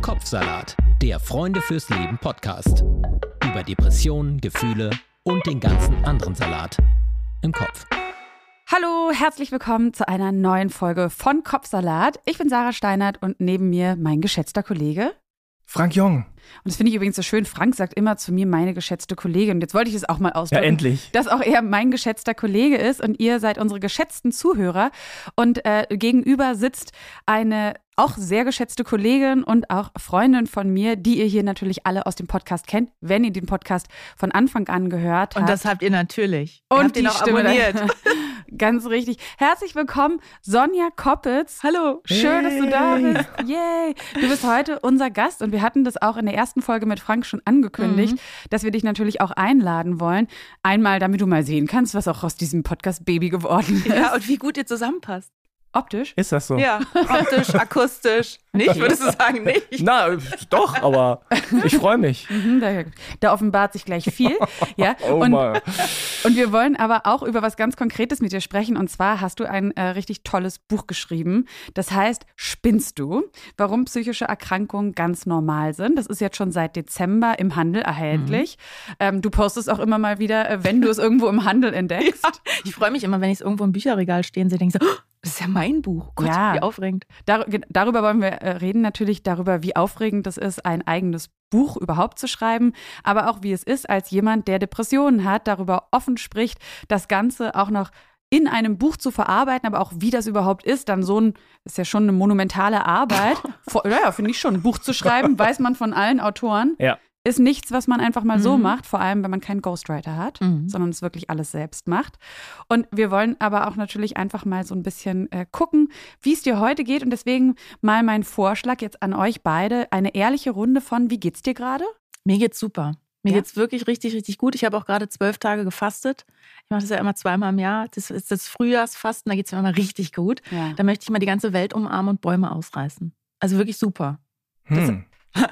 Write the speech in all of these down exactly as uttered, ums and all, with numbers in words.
Kopfsalat, der Freunde fürs Leben Podcast. Über Depressionen, Gefühle und den ganzen anderen Salat im Kopf. Hallo, herzlich willkommen zu einer neuen Folge von Kopfsalat. Ich bin Sarah Steinert und neben mir mein geschätzter Kollege Frank Jong. Und das finde ich übrigens so schön. Frank sagt immer zu mir, meine geschätzte Kollegin. Und jetzt wollte ich es auch mal ausdrücken. Ja, endlich. Dass auch er mein geschätzter Kollege ist und ihr seid unsere geschätzten Zuhörer. Und äh, gegenüber sitzt eine auch sehr geschätzte Kollegin und auch Freundin von mir, die ihr hier natürlich alle aus dem Podcast kennt, wenn ihr den Podcast von Anfang an gehört habt. Und das habt ihr natürlich. Und ihr habt die ihn auch Stimme abonniert. Ganz richtig. Herzlich willkommen, Sonja Koppitz. Hallo. Schön, hey. dass du da bist. Yay. Du bist heute unser Gast und wir hatten das auch in der ersten Folge mit Frank schon angekündigt, mhm. dass wir dich natürlich auch einladen wollen. Einmal, damit du mal sehen kannst, was auch aus diesem Podcast Baby geworden ist. Ja, und wie gut ihr zusammenpasst. Optisch? Ist das so? Ja, optisch, akustisch. Nicht, würdest du sagen, nicht? Na, doch, aber ich freue mich. Mhm, da, da offenbart sich gleich viel. Ja? Oh und, mal. und wir wollen aber auch über was ganz Konkretes mit dir sprechen. Und zwar hast du ein äh, richtig tolles Buch geschrieben. Das heißt, Spinnst du? Warum psychische Erkrankungen ganz normal sind. Das ist jetzt schon seit Dezember im Handel erhältlich. Mhm. Ähm, du postest auch immer mal wieder, äh, wenn du es irgendwo im Handel entdeckst. Ja, ich freue mich immer, wenn ich es irgendwo im Bücherregal stehen sehe, denke ich so, oh, das ist ja mein Buch. Gott, ja. Wie aufregend. Dar- darüber wollen wir reden, natürlich darüber, wie aufregend es ist, ein eigenes Buch überhaupt zu schreiben, aber auch wie es ist, als jemand, der Depressionen hat, darüber offen spricht, das Ganze auch noch in einem Buch zu verarbeiten, aber auch wie das überhaupt ist, dann so ein, ist ja schon eine monumentale Arbeit. Vor, ja, finde ich schon, ein Buch zu schreiben, weiß man von allen Autoren. Ja. Ist nichts, was man einfach mal so Mhm. macht, vor allem, wenn man keinen Ghostwriter hat, Mhm. sondern es wirklich alles selbst macht. Und wir wollen aber auch natürlich einfach mal so ein bisschen äh, gucken, wie es dir heute geht. Und deswegen mal mein Vorschlag jetzt an euch beide, eine ehrliche Runde von, wie geht's dir gerade? Mir geht's super. Mir Ja? geht's wirklich richtig, richtig gut. Ich habe auch gerade zwölf Tage gefastet. Ich mache das ja immer zweimal im Jahr. Das ist das Frühjahrsfasten, da geht's mir immer richtig gut. Ja. Da möchte ich mal die ganze Welt umarmen und Bäume ausreißen. Also wirklich super. Hm.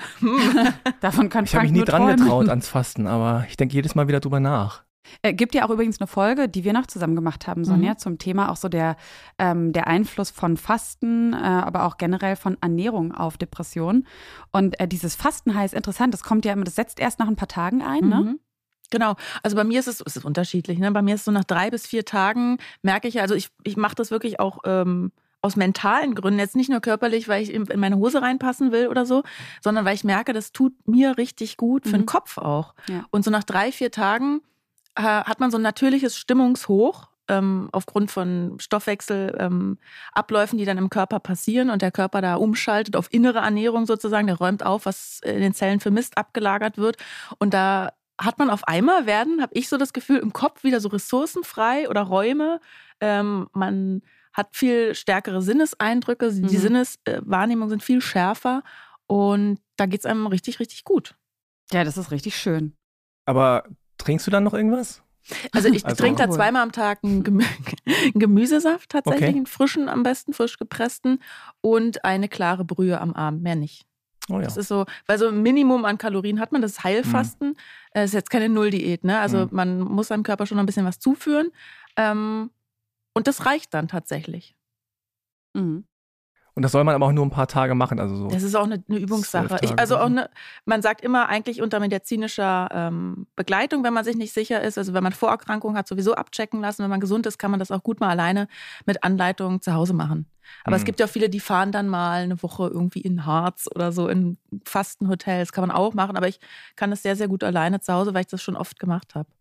Davon kann Ich habe Frank mich nie nur dran träumen. getraut ans Fasten, aber ich denke jedes Mal wieder drüber nach. Äh, gibt ja auch übrigens eine Folge, die wir noch zusammen gemacht haben, Sonja, Mhm. zum Thema auch so der, ähm, der Einfluss von Fasten, äh, aber auch generell von Ernährung auf Depressionen. Und äh, dieses Fasten heißt interessant, das kommt ja immer, das setzt erst nach ein paar Tagen ein, ne? Mhm. Genau. Also bei mir ist es, es ist unterschiedlich. Ne? Bei mir ist es so nach drei bis vier Tagen, merke ich ja, also ich, ich mache das wirklich auch ähm, aus mentalen Gründen, jetzt nicht nur körperlich, weil ich in meine Hose reinpassen will oder so, sondern weil ich merke, das tut mir richtig gut, für Mhm. den Kopf auch. Ja. Und so nach drei, vier Tagen äh, hat man so ein natürliches Stimmungshoch ähm, aufgrund von Stoffwechselabläufen, ähm, Abläufen, die dann im Körper passieren und der Körper da umschaltet auf innere Ernährung sozusagen, der räumt auf, was in den Zellen für Mist abgelagert wird. Und da hat man auf einmal werden, habe ich so das Gefühl, im Kopf wieder so Ressourcen frei oder Räume. Ähm, man hat viel stärkere Sinneseindrücke, die Mhm. Sinneswahrnehmungen sind viel schärfer und da geht es einem richtig, richtig gut. Ja, das ist richtig schön. Aber trinkst du dann noch irgendwas? Also ich Also- trinke da Cool. zweimal am Tag einen, Gemü einen Gemüsesaft tatsächlich, Okay. einen frischen am besten, frisch gepressten und eine klare Brühe am Abend, mehr nicht. Oh ja. Das ist so, weil so ein Minimum an Kalorien hat man, das ist Heilfasten. Das ist jetzt keine Nulldiät, ne? Also Mhm. man muss seinem Körper schon noch ein bisschen was zuführen. Ähm, und das reicht dann tatsächlich. Mhm. Und das soll man aber auch nur ein paar Tage machen, also so. Das ist auch eine, eine Übungssache. Zwölf Ich, Tage also auch oder so. eine, man sagt immer eigentlich unter medizinischer ähm, Begleitung, wenn man sich nicht sicher ist, also wenn man Vorerkrankungen hat, sowieso abchecken lassen. Wenn man gesund ist, kann man das auch gut mal alleine mit Anleitung zu Hause machen. Aber es Mhm. gibt ja auch viele, die fahren dann mal eine Woche irgendwie in Harz oder so in Fastenhotels, kann man auch machen. Aber ich kann das sehr, sehr gut alleine zu Hause, weil ich das schon oft gemacht habe.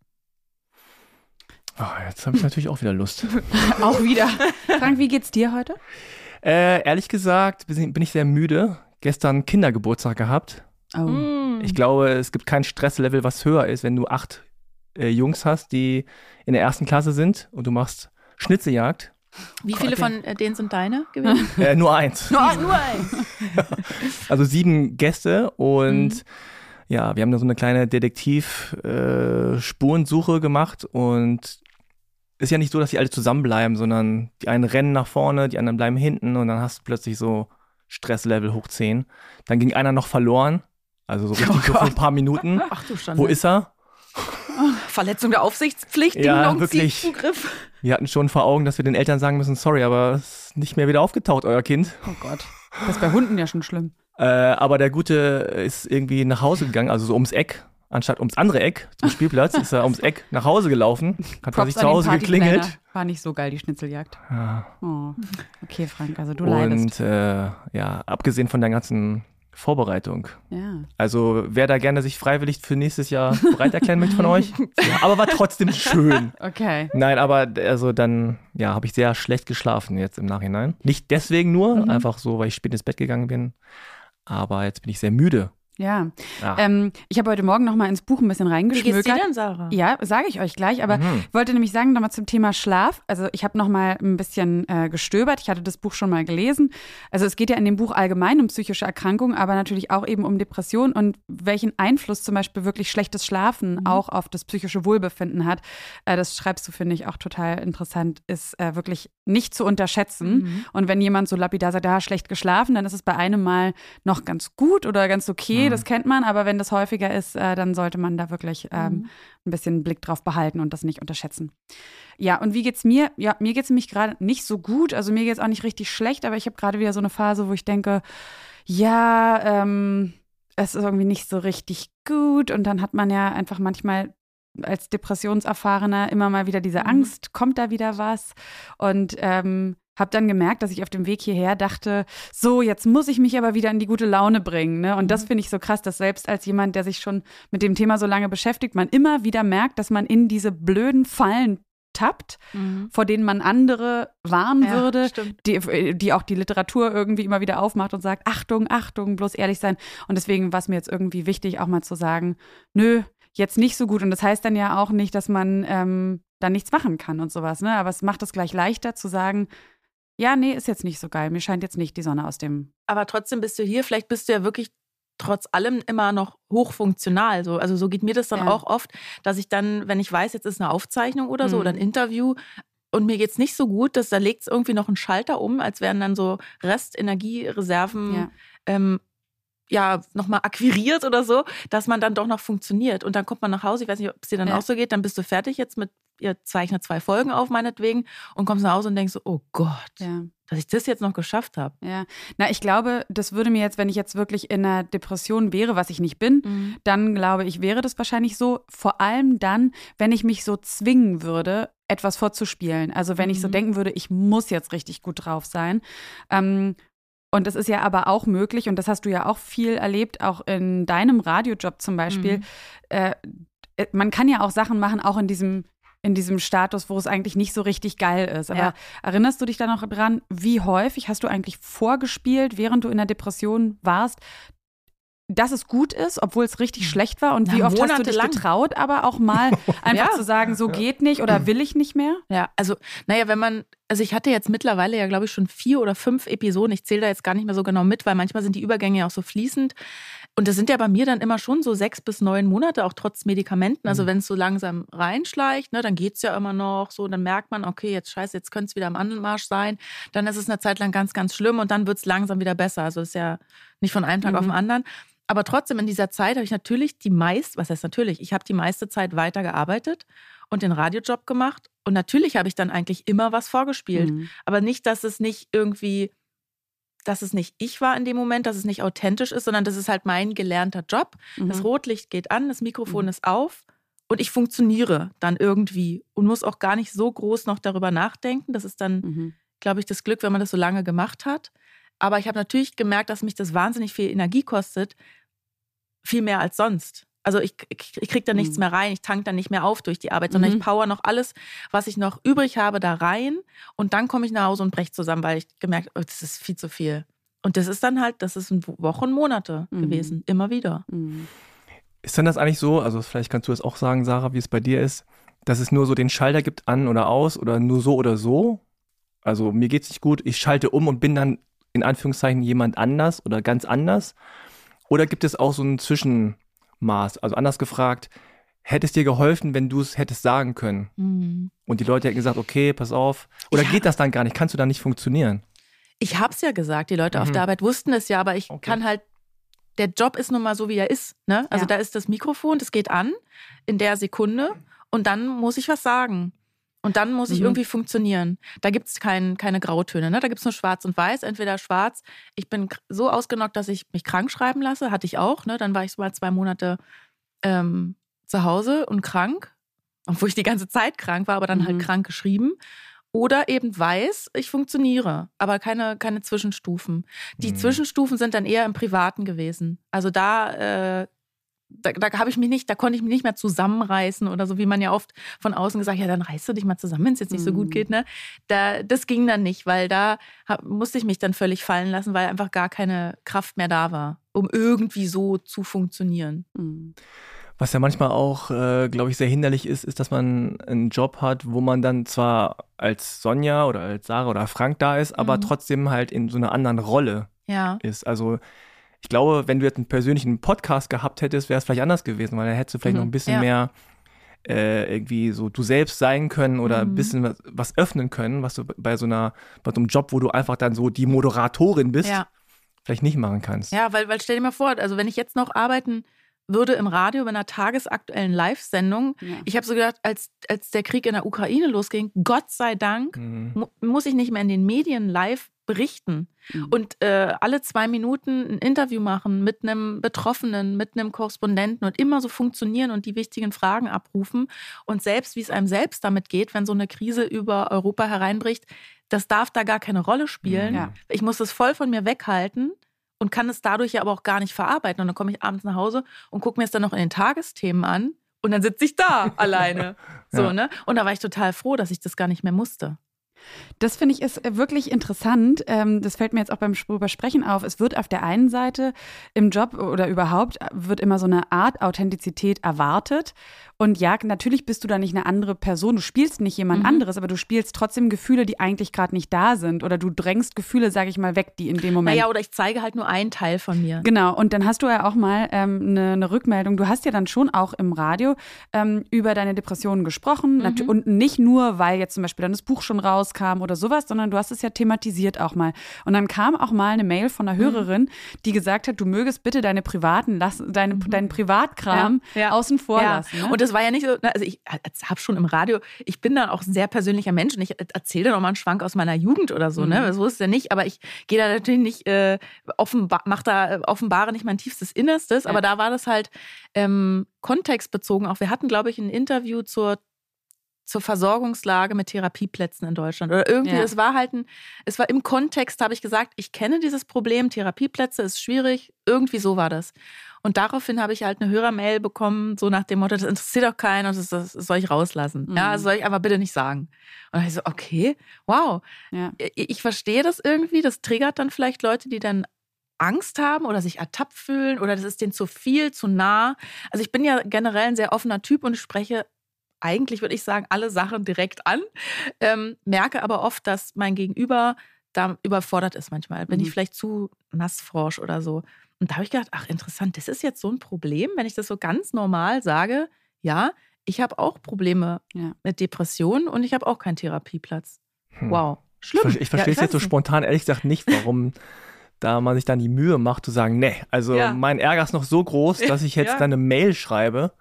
Oh, jetzt habe ich natürlich auch wieder Lust. Auch wieder. Frank, wie geht's dir heute? äh, ehrlich gesagt bin bin ich sehr müde. Gestern Kindergeburtstag gehabt. Oh. Mm. Ich glaube, es gibt kein Stresslevel, was höher ist, wenn du acht äh, Jungs hast, die in der ersten Klasse sind und du machst Schnitzeljagd. Wie Gott, viele ja. von äh, denen sind deine gewesen? Äh, nur eins. nur, nur ein. Also sieben Gäste und Mhm. ja, wir haben da so eine kleine Detektiv-Spurensuche gemacht und ist ja nicht so, dass die alle zusammenbleiben, sondern die einen rennen nach vorne, die anderen bleiben hinten und dann hast du plötzlich so Stresslevel hoch zehn. Dann ging einer noch verloren, also so richtig so für ein paar Minuten. Ach du Schande. Wo ist er? Verletzung der Aufsichtspflicht, Ja, Ding Dong, wirklich. Zugriff. Wir hatten schon vor Augen, dass wir den Eltern sagen müssen, sorry, aber es ist nicht mehr wieder aufgetaucht, euer Kind. Oh Gott. Das ist bei Hunden ja schon schlimm. Äh, aber der Gute ist irgendwie nach Hause gegangen, also so ums Eck. Anstatt ums andere Eck zum Spielplatz ist er ums Eck nach Hause gelaufen, hat bei sich zu Hause geklingelt. War nicht so geil, die Schnitzeljagd. Ja. Oh. Okay, Frank, also du leidest. Und äh, ja, abgesehen von der ganzen Vorbereitung. Ja. Also wer da gerne sich freiwillig für nächstes Jahr bereit erklären möchte von euch. Ja, aber war trotzdem schön. Okay. Nein, aber also dann ja, habe ich sehr schlecht geschlafen jetzt im Nachhinein. Nicht deswegen nur, mhm. einfach so, weil ich spät ins Bett gegangen bin. Aber jetzt bin ich sehr müde. Ja, ja. Ähm, ich habe heute Morgen noch mal ins Buch ein bisschen reingeschmökert. Wie geht's dir denn, Sarah? Ja, sage ich euch gleich, aber Mhm. ich wollte nämlich sagen, nochmal zum Thema Schlaf. Also ich habe noch mal ein bisschen äh, gestöbert. Ich hatte das Buch schon mal gelesen. Also es geht ja in dem Buch allgemein um psychische Erkrankungen, aber natürlich auch eben um Depressionen und welchen Einfluss zum Beispiel wirklich schlechtes Schlafen Mhm. auch auf das psychische Wohlbefinden hat. Äh, das schreibst du, finde ich, auch total interessant, ist äh, wirklich nicht zu unterschätzen. Mhm. Und wenn jemand so lapidar sagt, ja, schlecht geschlafen, dann ist es bei einem Mal noch ganz gut oder ganz okay, Mhm. das kennt man, aber wenn das häufiger ist, äh, dann sollte man da wirklich ähm, Mhm. ein bisschen einen Blick drauf behalten und das nicht unterschätzen. Ja, und wie geht's mir? Ja, mir geht's nämlich gerade nicht so gut, also mir geht's auch nicht richtig schlecht, aber ich habe gerade wieder so eine Phase, wo ich denke, ja, ähm, es ist irgendwie nicht so richtig gut und dann hat man ja einfach manchmal als Depressionserfahrener immer mal wieder diese Mhm. Angst, kommt da wieder was? Und ähm, habe dann gemerkt, dass ich auf dem Weg hierher dachte, so, jetzt muss ich mich aber wieder in die gute Laune bringen. Ne? Und das Mhm. finde ich so krass, dass selbst als jemand, der sich schon mit dem Thema so lange beschäftigt, man immer wieder merkt, dass man in diese blöden Fallen tappt, Mhm. vor denen man andere warnen Ja, würde, stimmt. die, die auch die Literatur irgendwie immer wieder aufmacht und sagt, Achtung, Achtung, bloß ehrlich sein. Und deswegen war es mir jetzt irgendwie wichtig, auch mal zu sagen, nö, jetzt nicht so gut. Und das heißt dann ja auch nicht, dass man ähm, dann nichts machen kann und sowas. Ne? Aber es macht es gleich leichter zu sagen, ja, nee, ist jetzt nicht so geil. Mir scheint jetzt nicht die Sonne aus dem. Aber trotzdem bist du hier, vielleicht bist du ja wirklich trotz allem immer noch hochfunktional. So. Also so geht mir das dann Ja. auch oft, dass ich dann, wenn ich weiß, jetzt ist eine Aufzeichnung oder so Mhm. oder ein Interview und mir geht's nicht so gut, dass da legt es irgendwie noch einen Schalter um, als wären dann so Restenergiereserven Ja. ähm, ja, nochmal akquiriert oder so, dass man dann doch noch funktioniert. Und dann kommt man nach Hause, ich weiß nicht, ob es dir dann Ja. auch so geht, dann bist du fertig jetzt mit, ihr zeichnet zwei Folgen auf meinetwegen und kommst nach Hause und denkst so, oh Gott, Ja. dass ich das jetzt noch geschafft habe. Ja, na, ich glaube, das würde mir jetzt, wenn ich jetzt wirklich in einer Depression wäre, was ich nicht bin, dann glaube ich, wäre das wahrscheinlich so. Vor allem dann, wenn ich mich so zwingen würde, etwas vorzuspielen. Also wenn ich so Mhm. denken würde, ich muss jetzt richtig gut drauf sein. Ähm, und das ist ja aber auch möglich, und das hast du ja auch viel erlebt, auch in deinem Radiojob zum Beispiel. Mhm. Äh, man kann ja auch Sachen machen, auch in diesem in diesem Status, wo es eigentlich nicht so richtig geil ist. Aber Ja. erinnerst du dich da noch dran, wie häufig hast du eigentlich vorgespielt, während du in der Depression warst, dass es gut ist, obwohl es richtig schlecht war? Und Ja, wie oft hast du dich monatelang. getraut, aber auch mal einfach Ja. zu sagen, so geht nicht oder will ich nicht mehr? Ja, also, naja, wenn man, also ich hatte jetzt mittlerweile ja, glaube ich, schon vier oder fünf Episoden. Ich zähle da jetzt gar nicht mehr so genau mit, weil manchmal sind die Übergänge ja auch so fließend. Und das sind ja bei mir dann immer schon so sechs bis neun Monate, auch trotz Medikamenten. Also wenn es so langsam reinschleicht, ne, dann geht's ja immer noch so. Dann merkt man, okay, jetzt scheiße, jetzt könnte es wieder am Anmarsch sein. Dann ist es eine Zeit lang ganz, ganz schlimm und dann wird's langsam wieder besser. Also ist ja nicht von einem Tag Mhm. auf den anderen. Aber trotzdem in dieser Zeit habe ich natürlich die meiste, was heißt natürlich, ich habe die meiste Zeit weitergearbeitet und den Radiojob gemacht. Und natürlich habe ich dann eigentlich immer was vorgespielt. Mhm. Aber nicht, dass es nicht irgendwie, dass es nicht ich war in dem Moment, dass es nicht authentisch ist, sondern das ist halt mein gelernter Job. Mhm. Das Rotlicht geht an, das Mikrofon Mhm. ist auf und ich funktioniere dann irgendwie und muss auch gar nicht so groß noch darüber nachdenken. Das ist dann, Mhm. glaube ich, das Glück, wenn man das so lange gemacht hat. Aber ich habe natürlich gemerkt, dass mich das wahnsinnig viel Energie kostet, viel mehr als sonst. Also ich, ich, ich kriege da nichts Mhm. mehr rein, ich tank da nicht mehr auf durch die Arbeit, sondern Mhm. ich power noch alles, was ich noch übrig habe, da rein und dann komme ich nach Hause und breche zusammen, weil ich gemerkt habe, oh, das ist viel zu viel. Und das ist dann halt, das ist Wochen, Monate Mhm. gewesen, immer wieder. Mhm. Ist denn das eigentlich so, also vielleicht kannst du es auch sagen, Sarah, wie es bei dir ist, dass es nur so den Schalter gibt, an oder aus oder nur so oder so? Also mir geht's nicht gut, ich schalte um und bin dann in Anführungszeichen jemand anders oder ganz anders? Oder gibt es auch so ein Zwischenmaß? Also anders gefragt, hätte es dir geholfen, wenn du es hättest sagen können? Und die Leute hätten gesagt, okay, pass auf. Oder Ja. geht das dann gar nicht? Kannst du dann nicht funktionieren? Ich habe es ja gesagt, die Leute auf Mhm. der Arbeit wussten es ja, aber ich Okay. kann halt, der Job ist nun mal so, wie er ist. Ne? Also Ja. da ist das Mikrofon, das geht an in der Sekunde und dann muss ich was sagen. Und dann muss ich Mhm. irgendwie funktionieren. Da gibt es kein, keine Grautöne, ne? Da gibt es nur schwarz und weiß. Entweder schwarz, ich bin k- so ausgenockt, dass ich mich krank schreiben lasse. Hatte ich auch. Ne? Dann war ich mal zwei Monate ähm, zu Hause und krank. Obwohl ich die ganze Zeit krank war, aber dann Mhm. halt krank geschrieben. Oder eben weiß, ich funktioniere, aber keine, keine Zwischenstufen. Die Mhm. Zwischenstufen sind dann eher im Privaten gewesen. Also da... Äh, Da, da habe ich mich nicht, da konnte ich mich nicht mehr zusammenreißen oder so, wie man ja oft von außen gesagt, ja, dann reißt du dich mal zusammen, wenn es jetzt nicht so gut Mhm. geht, ne? Da, das ging dann nicht, weil da hab, musste ich mich dann völlig fallen lassen, weil einfach gar keine Kraft mehr da war, um irgendwie so zu funktionieren. Mhm. Was ja manchmal auch, äh, glaube ich, sehr hinderlich ist, ist, dass man einen Job hat, wo man dann zwar als Sonja oder als Sarah oder Frank da ist, aber Mhm. trotzdem halt in so einer anderen Rolle Ja. ist. Also ich glaube, wenn du jetzt einen persönlichen Podcast gehabt hättest, wäre es vielleicht anders gewesen, weil da hättest du vielleicht Mhm. noch ein bisschen Ja. mehr äh, irgendwie so du selbst sein können oder ein Mhm. bisschen was, was öffnen können, was du bei so einer, bei so einem Job, wo du einfach dann so die Moderatorin bist, Ja. vielleicht nicht machen kannst. Ja, weil, weil stell dir mal vor, also wenn ich jetzt noch arbeiten würde im Radio bei einer tagesaktuellen Live-Sendung, Ja. ich habe so gedacht, als, als der Krieg in der Ukraine losging, Gott sei Dank, Mhm. mu muss ich nicht mehr in den Medien live berichten Mhm. und äh, alle zwei Minuten ein Interview machen mit einem Betroffenen, mit einem Korrespondenten und immer so funktionieren und die wichtigen Fragen abrufen. Und selbst, wie es einem selbst damit geht, wenn so eine Krise über Europa hereinbricht, das darf da gar keine Rolle spielen. Ja. Ich muss das voll von mir weghalten und kann es dadurch ja aber auch gar nicht verarbeiten. Und dann komme ich abends nach Hause und gucke mir es dann noch in den Tagesthemen an und dann sitze ich da alleine. So, Ja. ne? Und da war ich total froh, dass ich das gar nicht mehr musste. Das finde ich ist wirklich interessant. Ähm, Das fällt mir jetzt auch beim Übersprechen auf. Es wird auf der einen Seite im Job oder überhaupt wird immer so eine Art Authentizität erwartet. Und ja, natürlich bist du da nicht eine andere Person. Du spielst nicht jemand Mhm. anderes, aber du spielst trotzdem Gefühle, die eigentlich gerade nicht da sind. Oder du drängst Gefühle, sage ich mal, weg, die in dem Moment. Naja, oder ich zeige halt nur einen Teil von mir. Genau, und dann hast du ja auch mal ähm, eine, eine Rückmeldung. Du hast ja dann schon auch im Radio ähm, über deine Depressionen gesprochen. Mhm. Nat- Und nicht nur, weil jetzt zum Beispiel dann das Buch schon rauskam oder sowas, sondern du hast es ja thematisiert auch mal. Und dann kam auch mal eine Mail von einer Mhm. Hörerin, die gesagt hat, du mögest bitte deine privaten, lass, deine, deinen Privatkram Mhm. Ja, ja. außen vor Ja. lassen. Ne? Und das war ja nicht so, also ich habe schon im Radio, ich bin dann auch ein sehr persönlicher Mensch und ich erzähle dann auch mal einen Schwank aus meiner Jugend oder so, Mhm. ne? So ist es ja nicht, aber ich gehe da natürlich nicht, äh, offenbar, mach da, äh, offenbare nicht mein tiefstes Innerstes, Ja. aber da war das halt ähm, kontextbezogen auch. Wir hatten, glaube ich, ein Interview zur zur Versorgungslage mit Therapieplätzen in Deutschland. Oder irgendwie, Ja. es war halt ein, es war im Kontext, habe ich gesagt, ich kenne dieses Problem, Therapieplätze ist schwierig, irgendwie so war das. Und daraufhin habe ich halt eine Hörermail bekommen, so nach dem Motto, das interessiert doch keinen und das, das soll ich rauslassen. Mhm. Ja, das soll ich aber bitte nicht sagen. Und dann ich so, okay, wow. Ja. Ich, ich verstehe das irgendwie, das triggert dann vielleicht Leute, die dann Angst haben oder sich ertappt fühlen oder das ist denen zu viel, zu nah. Also ich bin ja generell ein sehr offener Typ und spreche eigentlich, würde ich sagen, alle Sachen direkt an, ähm, merke aber oft, dass mein Gegenüber da überfordert ist manchmal. Bin Mhm. ich vielleicht zu nassfrosch oder so. Und da habe ich gedacht, ach interessant, das ist jetzt so ein Problem, wenn ich das so ganz normal sage, ja, ich habe auch Probleme Ja. mit Depressionen und ich habe auch keinen Therapieplatz. Hm. Wow, Ich, schlimm. ver- ich verstehe es Ja, jetzt so weiß nicht. spontan ehrlich gesagt nicht, warum da man sich dann die Mühe macht zu sagen, nee, also Ja. mein Ärger ist noch so groß, dass ich jetzt Ja. dann eine Mail schreibe.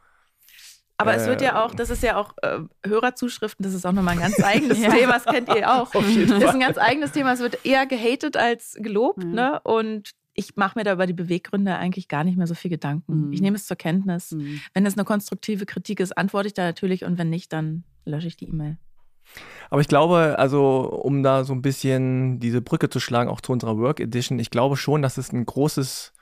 Aber Äh, es wird ja auch, das ist ja auch äh, Hörerzuschriften, das ist auch nochmal ein ganz eigenes Ja. Thema, das kennt ihr auch. Auf jeden Das ist Fall. ein ganz eigenes Thema, es wird eher gehatet als gelobt, Ja. ne? Und ich mache mir da über die Beweggründe eigentlich gar nicht mehr so viel Gedanken. Mhm. Ich nehme es zur Kenntnis. Mhm. Wenn es eine konstruktive Kritik ist, antworte ich da natürlich und wenn nicht, dann lösche ich die E-Mail. Aber ich glaube, also um da so ein bisschen diese Brücke zu schlagen, auch zu unserer Work Edition, ich glaube schon, dass es ein großes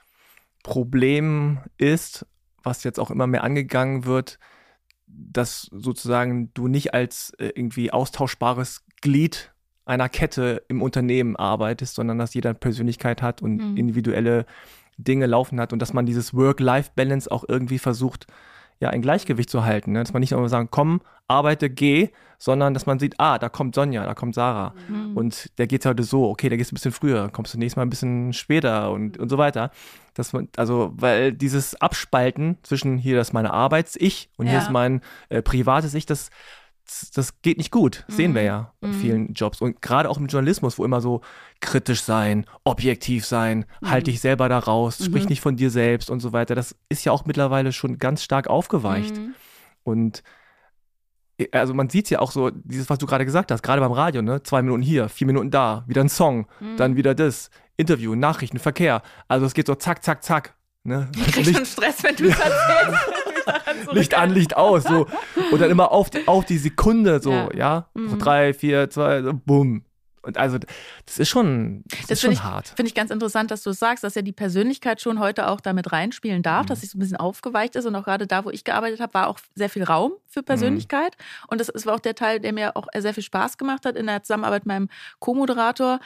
Problem ist, was jetzt auch immer mehr angegangen wird, dass sozusagen du nicht als äh, irgendwie austauschbares Glied einer Kette im Unternehmen arbeitest, sondern dass jeder eine Persönlichkeit hat und Mhm. individuelle Dinge laufen hat und dass man dieses Work-Life-Balance auch irgendwie versucht, ja, ein Gleichgewicht zu halten. Ne? Dass man nicht nur sagen, komm, arbeite, geh, sondern dass man sieht, ah, da kommt Sonja, da kommt Sarah. Mhm. Und der geht heute so, okay, der geht ein bisschen früher, kommst du nächstes Mal ein bisschen später und, und so weiter. Dass man, also, weil dieses Abspalten zwischen hier, das ist meine Arbeits-Ich und hier Ja. ist mein äh, privates Ich, das, das, das geht nicht gut. Das sehen wir Mhm. ja in Mhm. vielen Jobs. Und gerade auch im Journalismus, wo immer so kritisch sein, objektiv sein, halt dich selber da raus, sprich Mhm. nicht von dir selbst und so weiter. Das ist ja auch mittlerweile schon ganz stark aufgeweicht. Mhm. Und also man sieht es ja auch so, dieses, was du gerade gesagt hast, gerade beim Radio, ne? Zwei Minuten hier, vier Minuten da, wieder ein Song, mhm. dann wieder das, Interview, Nachrichten, Verkehr. Also es geht so zack, zack, zack. Ne? Ich krieg schon Stress, wenn du es erzählst. Licht an, Licht aus. So. Und dann immer auf die, auf die Sekunde so, ja. ja? Mhm. So drei, vier, zwei, so, bumm. Und also das ist schon, das das ist schon ich, hart. Finde ich ganz interessant, dass du es sagst, dass ja die Persönlichkeit schon heute auch damit reinspielen darf, Mhm. dass sich so ein bisschen aufgeweicht ist. Und auch gerade da, wo ich gearbeitet habe, war auch sehr viel Raum für Persönlichkeit. Mhm. Und das, das war auch der Teil, der mir auch sehr viel Spaß gemacht hat in der Zusammenarbeit mit meinem Co-Moderator.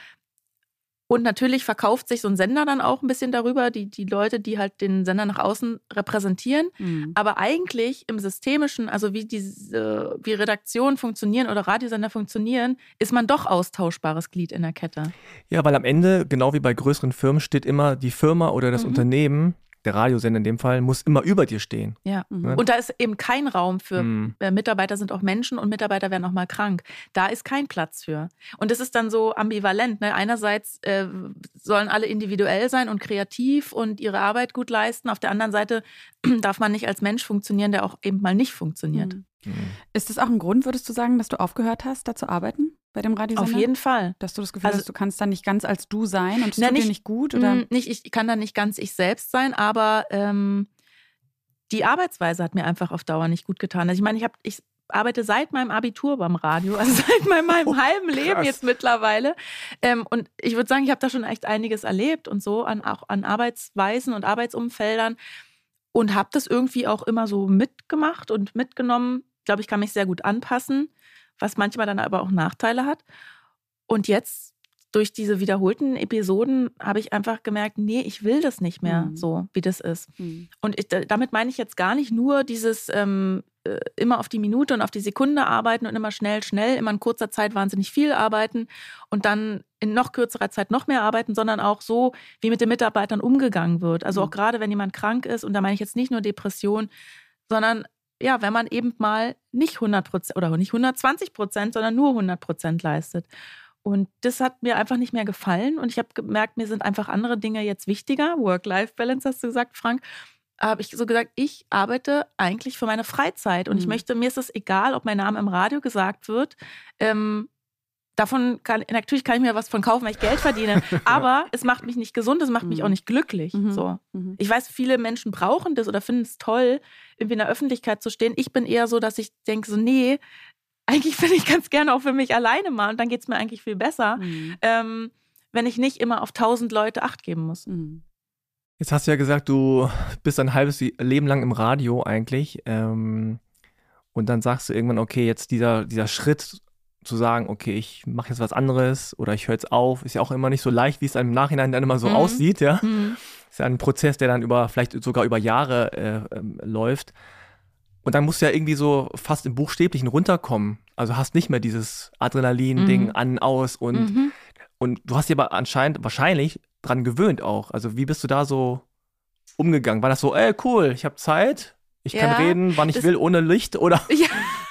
Und natürlich verkauft sich so ein Sender dann auch ein bisschen darüber, die, die Leute, die halt den Sender nach außen repräsentieren. Mhm. Aber eigentlich im Systemischen, also wie diese, wie Redaktionen funktionieren oder Radiosender funktionieren, ist man doch austauschbares Glied in der Kette. Ja, weil am Ende, genau wie bei größeren Firmen, steht immer die Firma oder das mhm. Unternehmen, der Radiosender in dem Fall, muss immer über dir stehen. Ja, mhm. und da ist eben kein Raum für, mhm. Mitarbeiter sind auch Menschen und Mitarbeiter werden auch mal krank. Da ist kein Platz für. Und das ist dann so ambivalent. Ne? Einerseits äh, sollen alle individuell sein und kreativ und ihre Arbeit gut leisten. Auf der anderen Seite darf man nicht als Mensch funktionieren, der auch eben mal nicht funktioniert. Mhm. Mhm. Ist das auch ein Grund, würdest du sagen, dass du aufgehört hast, da zu arbeiten? Bei dem Radiosender? Auf jeden Fall. Dass du das Gefühl also, hast, du kannst da nicht ganz als du sein und es na, tut nicht, dir nicht gut? Oder? Nicht, ich kann da nicht ganz ich selbst sein, aber ähm, die Arbeitsweise hat mir einfach auf Dauer nicht gut getan. Also ich meine, ich, hab, ich arbeite seit meinem Abitur beim Radio, also seit meinem, meinem oh, halben Leben krass. Jetzt mittlerweile. Ähm, und ich würde sagen, ich habe da schon echt einiges erlebt und so, an, auch an Arbeitsweisen und Arbeitsumfeldern und habe das irgendwie auch immer so mitgemacht und mitgenommen. Ich glaube, ich kann mich sehr gut anpassen, was manchmal dann aber auch Nachteile hat. Und jetzt, durch diese wiederholten Episoden, habe ich einfach gemerkt, nee, ich will das nicht mehr mhm. so, wie das ist. Mhm. Und ich, damit meine ich jetzt gar nicht nur dieses ähm, äh, immer auf die Minute und auf die Sekunde arbeiten und immer schnell, schnell, immer in kurzer Zeit wahnsinnig viel arbeiten und dann in noch kürzerer Zeit noch mehr arbeiten, sondern auch so, wie mit den Mitarbeitern umgegangen wird. Also mhm. auch gerade, wenn jemand krank ist, und da meine ich jetzt nicht nur Depression, sondern ja, wenn man eben mal nicht hundert Prozent oder nicht hundertzwanzig Prozent, sondern nur hundert Prozent leistet. Und das hat mir einfach nicht mehr gefallen. Und ich habe gemerkt, mir sind einfach andere Dinge jetzt wichtiger. Work-Life-Balance hast du gesagt, Frank. Habe ich so gesagt, ich arbeite eigentlich für meine Freizeit. Und mhm. ich möchte, mir ist es egal, ob mein Name im Radio gesagt wird. Ähm, davon kann, natürlich kann ich mir was von kaufen, weil ich Geld verdiene. Aber es macht mich nicht gesund, es macht mich auch nicht glücklich. Mhm. So. Mhm. Ich weiß, viele Menschen brauchen das oder finden es toll, irgendwie in der Öffentlichkeit zu stehen. Ich bin eher so, dass ich denke so, nee, eigentlich bin ich ganz gerne auch für mich alleine mal und dann geht es mir eigentlich viel besser, mhm. ähm, wenn ich nicht immer auf tausend Leute Acht geben muss. Mhm. Jetzt hast du ja gesagt, du bist ein halbes Leben lang im Radio eigentlich ähm, und dann sagst du irgendwann, okay, jetzt dieser, dieser Schritt zu sagen, okay, ich mache jetzt was anderes oder ich höre jetzt auf, ist ja auch immer nicht so leicht, wie es dann im Nachhinein dann immer so mhm. aussieht, ja. Mhm. Ist ja ein Prozess, der dann über vielleicht sogar über Jahre äh, ähm, läuft. Und dann musst du ja irgendwie so fast im Buchstäblichen runterkommen. Also hast nicht mehr dieses Adrenalin-Ding mhm. an, aus und, mhm. und du hast dich aber anscheinend wahrscheinlich dran gewöhnt auch. Also wie bist du da so umgegangen? War das so, ey, cool, ich habe Zeit, ich ja, kann reden, wann ich will, ohne Licht? Oder, ja.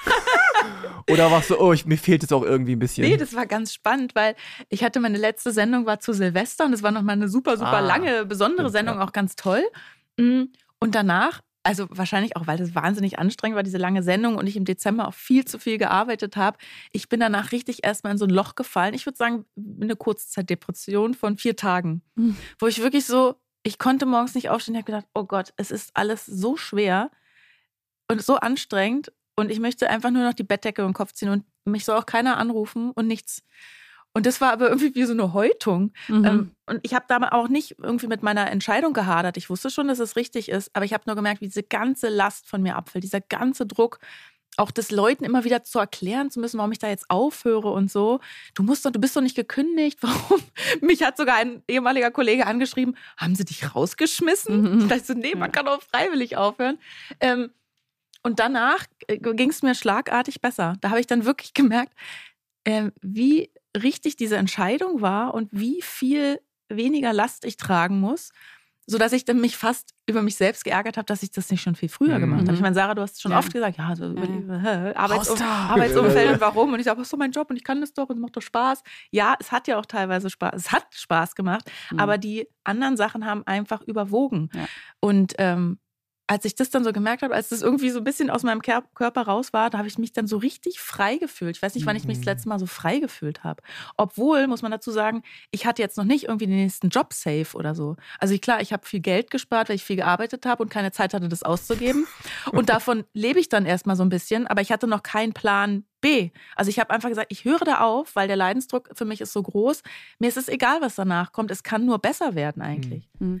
oder warst du, oh, ich, mir fehlt jetzt auch irgendwie ein bisschen? Nee, das war ganz spannend, weil ich hatte meine letzte Sendung war zu Silvester und das war nochmal eine super, super ah, lange, besondere stimmt, Sendung, ja. auch ganz toll. Und danach, also wahrscheinlich auch, weil das wahnsinnig anstrengend war, diese lange Sendung und ich im Dezember auch viel zu viel gearbeitet habe. Ich bin danach richtig erstmal in so ein Loch gefallen. Ich würde sagen, eine Kurzzeitdepression von vier Tagen, mhm. wo ich wirklich so, ich konnte morgens nicht aufstehen. Ich habe gedacht, oh Gott, es ist alles so schwer und so anstrengend und ich möchte einfach nur noch die Bettdecke über den Kopf ziehen und mich soll auch keiner anrufen und nichts. Und das war aber irgendwie wie so eine Häutung. Mhm. Ähm, und ich habe da auch nicht irgendwie mit meiner Entscheidung gehadert. Ich wusste schon, dass es richtig ist, aber ich habe nur gemerkt, wie diese ganze Last von mir abfällt, dieser ganze Druck, auch das Leuten immer wieder zu erklären zu müssen, warum ich da jetzt aufhöre und so. Du musst doch, du bist doch nicht gekündigt. Warum? Mich hat sogar ein ehemaliger Kollege angeschrieben, haben sie dich rausgeschmissen? Mhm. Ich dachte so, nee, man kann auch freiwillig aufhören. Ähm, und danach ging es mir schlagartig besser. Da habe ich dann wirklich gemerkt, äh, wie richtig diese Entscheidung war und wie viel weniger Last ich tragen muss, sodass ich dann mich fast über mich selbst geärgert habe, dass ich das nicht schon viel früher gemacht habe. Ich meine, Sarah, du hast schon ja. oft gesagt, ja, so über die ja. Arbeitsum- Arbeitsumfeld und warum. Und ich sage, ach so, mein Job und ich kann das doch und es macht doch Spaß. Ja, es hat ja auch teilweise Spaß, es hat Spaß gemacht, mhm. aber die anderen Sachen haben einfach überwogen. Ja. Und ähm, als ich das dann so gemerkt habe, als das irgendwie so ein bisschen aus meinem Ker- Körper raus war, da habe ich mich dann so richtig frei gefühlt. Ich weiß nicht, wann ich mich das letzte Mal so frei gefühlt habe. Obwohl, muss man dazu sagen, ich hatte jetzt noch nicht irgendwie den nächsten Job safe oder so. Also klar, ich habe viel Geld gespart, weil ich viel gearbeitet habe und keine Zeit hatte, das auszugeben. Und davon lebe ich dann erstmal so ein bisschen. Aber ich hatte noch keinen Plan B. Also ich habe einfach gesagt, ich höre da auf, weil der Leidensdruck für mich ist so groß. Mir ist es egal, was danach kommt. Es kann nur besser werden eigentlich. Mhm.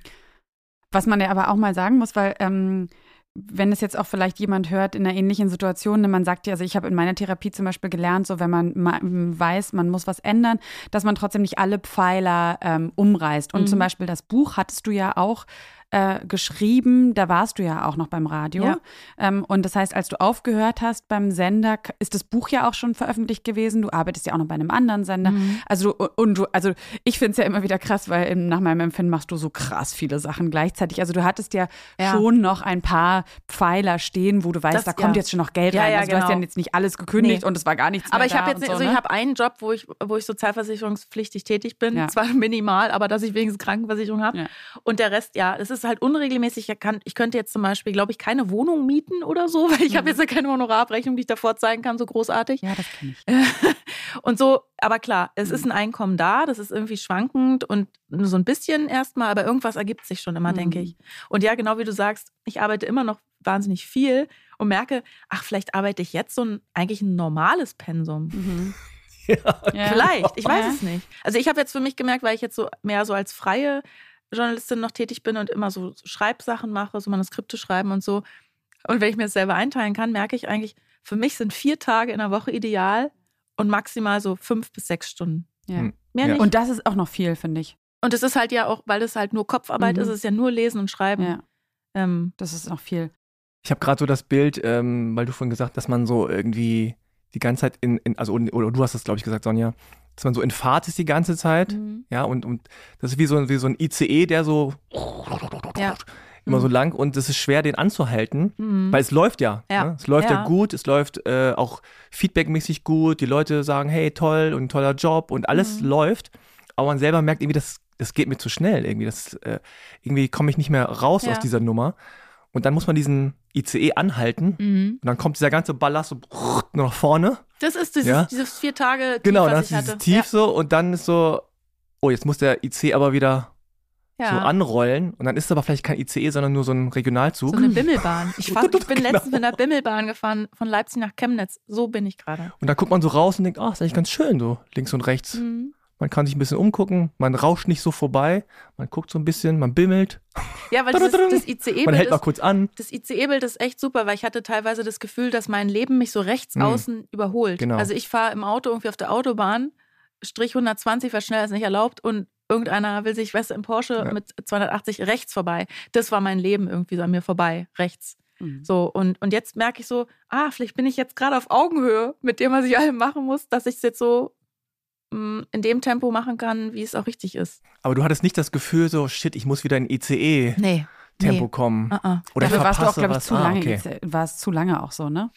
Was man ja aber auch mal sagen muss, weil ähm, wenn es jetzt auch vielleicht jemand hört in einer ähnlichen Situation, man sagt ja, also ich habe in meiner Therapie zum Beispiel gelernt, so wenn man ma- weiß, man muss was ändern, dass man trotzdem nicht alle Pfeiler ähm, umreißt. Und Mhm. zum Beispiel das Buch hattest du ja auch äh, geschrieben, da warst du ja auch noch beim Radio. Ja. Ähm, und das heißt, als du aufgehört hast beim Sender, k- ist das Buch ja auch schon veröffentlicht gewesen. Du arbeitest ja auch noch bei einem anderen Sender. Mhm. Also und du, also ich finde es ja immer wieder krass, weil im, nach meinem Empfinden machst du so krass viele Sachen gleichzeitig. Also du hattest ja, Ja. schon noch ein paar Pfeiler stehen, wo du weißt, Das- da kommt ja. jetzt schon noch Geld Ja, rein. ja, also du hast genau. ja jetzt nicht alles gekündigt Nee. und es war gar nichts Aber mehr ich da habe jetzt, und so, also ne? ich habe einen Job, wo ich, wo ich sozialversicherungspflichtig tätig bin. Ja. Zwar minimal, aber dass ich wenigstens Krankenversicherung habe. Ja. Und der Rest, ja, es ist halt unregelmäßig. Ich, kann, ich könnte jetzt zum Beispiel, glaube ich, keine Wohnung mieten oder so, weil ich habe jetzt ja keine Honorarabrechnung, die ich davor zeigen kann, so großartig. Ja, das kenne ich. Und so, aber klar, es ist ein Einkommen da, das ist irgendwie schwankend und nur so ein bisschen erstmal, aber irgendwas ergibt sich schon immer, Mhm. denke ich. Und ja, genau wie du sagst, ich arbeite immer noch wahnsinnig viel und merke, ach, vielleicht arbeite ich jetzt so ein eigentlich ein normales Pensum. Mhm. Ja. Ja. Vielleicht, ich weiß Ja. es nicht. Also ich habe jetzt für mich gemerkt, weil ich jetzt so mehr so als freie Journalistin noch tätig bin und immer so Schreibsachen mache, so Manuskripte schreiben und so. Und wenn ich mir das selber einteilen kann, merke ich eigentlich, für mich sind vier Tage in der Woche ideal und maximal so fünf bis sechs Stunden. Ja. Mhm. Mehr Ja. nicht. Und das ist auch noch viel, finde ich. Und es ist halt ja auch, weil es halt nur Kopfarbeit Mhm. ist, es ist ja nur Lesen und Schreiben. Ja, Ähm, das ist noch viel. Ich habe gerade so das Bild, ähm, weil du vorhin gesagt hast, dass man so irgendwie die ganze Zeit in, in also oder du hast das, glaube ich, gesagt, Sonja, dass man so in Fahrt ist die ganze Zeit. mhm. Ja, und, und das ist wie so, wie so ein I C E, der so Ja. immer so Mhm. lang und es ist schwer, den anzuhalten, Mhm. weil es läuft ja. Ja. Ne? Es läuft ja. Ja. gut, es läuft äh, auch feedbackmäßig gut, die Leute sagen, hey, toll und ein toller Job und alles Mhm. läuft, aber man selber merkt irgendwie, das, das geht mir zu schnell irgendwie, das, äh, irgendwie komme ich nicht mehr raus Ja. aus dieser Nummer und dann muss man diesen I C E anhalten Mhm. und dann kommt dieser ganze Ballast so nur nach vorne. Das ist dieses, Ja. dieses vier Tage Tief, Genau, dann was hast ich du dieses hatte. Tief so und dann ist so, oh, jetzt muss der I C E aber wieder ja. so Ja. anrollen und dann ist es aber vielleicht kein I C E, sondern nur so ein Regionalzug. So eine Bimmelbahn. Ich, fahr, ich bin Genau. letztens mit einer Bimmelbahn gefahren, von Leipzig nach Chemnitz. So bin ich gerade. Und dann guckt man so raus und denkt, ach, ist eigentlich ganz schön, so links und rechts. Mhm. Man kann sich ein bisschen umgucken, man rauscht nicht so vorbei, man guckt so ein bisschen, man bimmelt, Ja, weil das, das I C man E-Bild hält mal ist, kurz an. das I C E-Bild ist echt super, weil ich hatte teilweise das Gefühl, dass mein Leben mich so rechts Mhm. außen überholt. Genau. Also ich fahre im Auto irgendwie auf der Autobahn, Strich hundertzwanzig, weil schneller ist nicht erlaubt und irgendeiner will sich, weißt du, im Porsche Ja. mit zweihundertachtzig rechts vorbei. Das war mein Leben irgendwie so an mir vorbei, rechts. Mhm. So, und, und jetzt merke ich so, ah, vielleicht bin ich jetzt gerade auf Augenhöhe mit dem, was ich allem machen muss, dass ich es jetzt so mh, in dem Tempo machen kann, wie es auch richtig ist. Aber du hattest nicht das Gefühl so, shit, ich muss wieder in I C E-Tempo Nee. kommen. Ah, ah. Oder ich Dafür warst du auch, verpasse glaube ich, was. zu Ah, lange. okay. War es zu lange auch so, ne?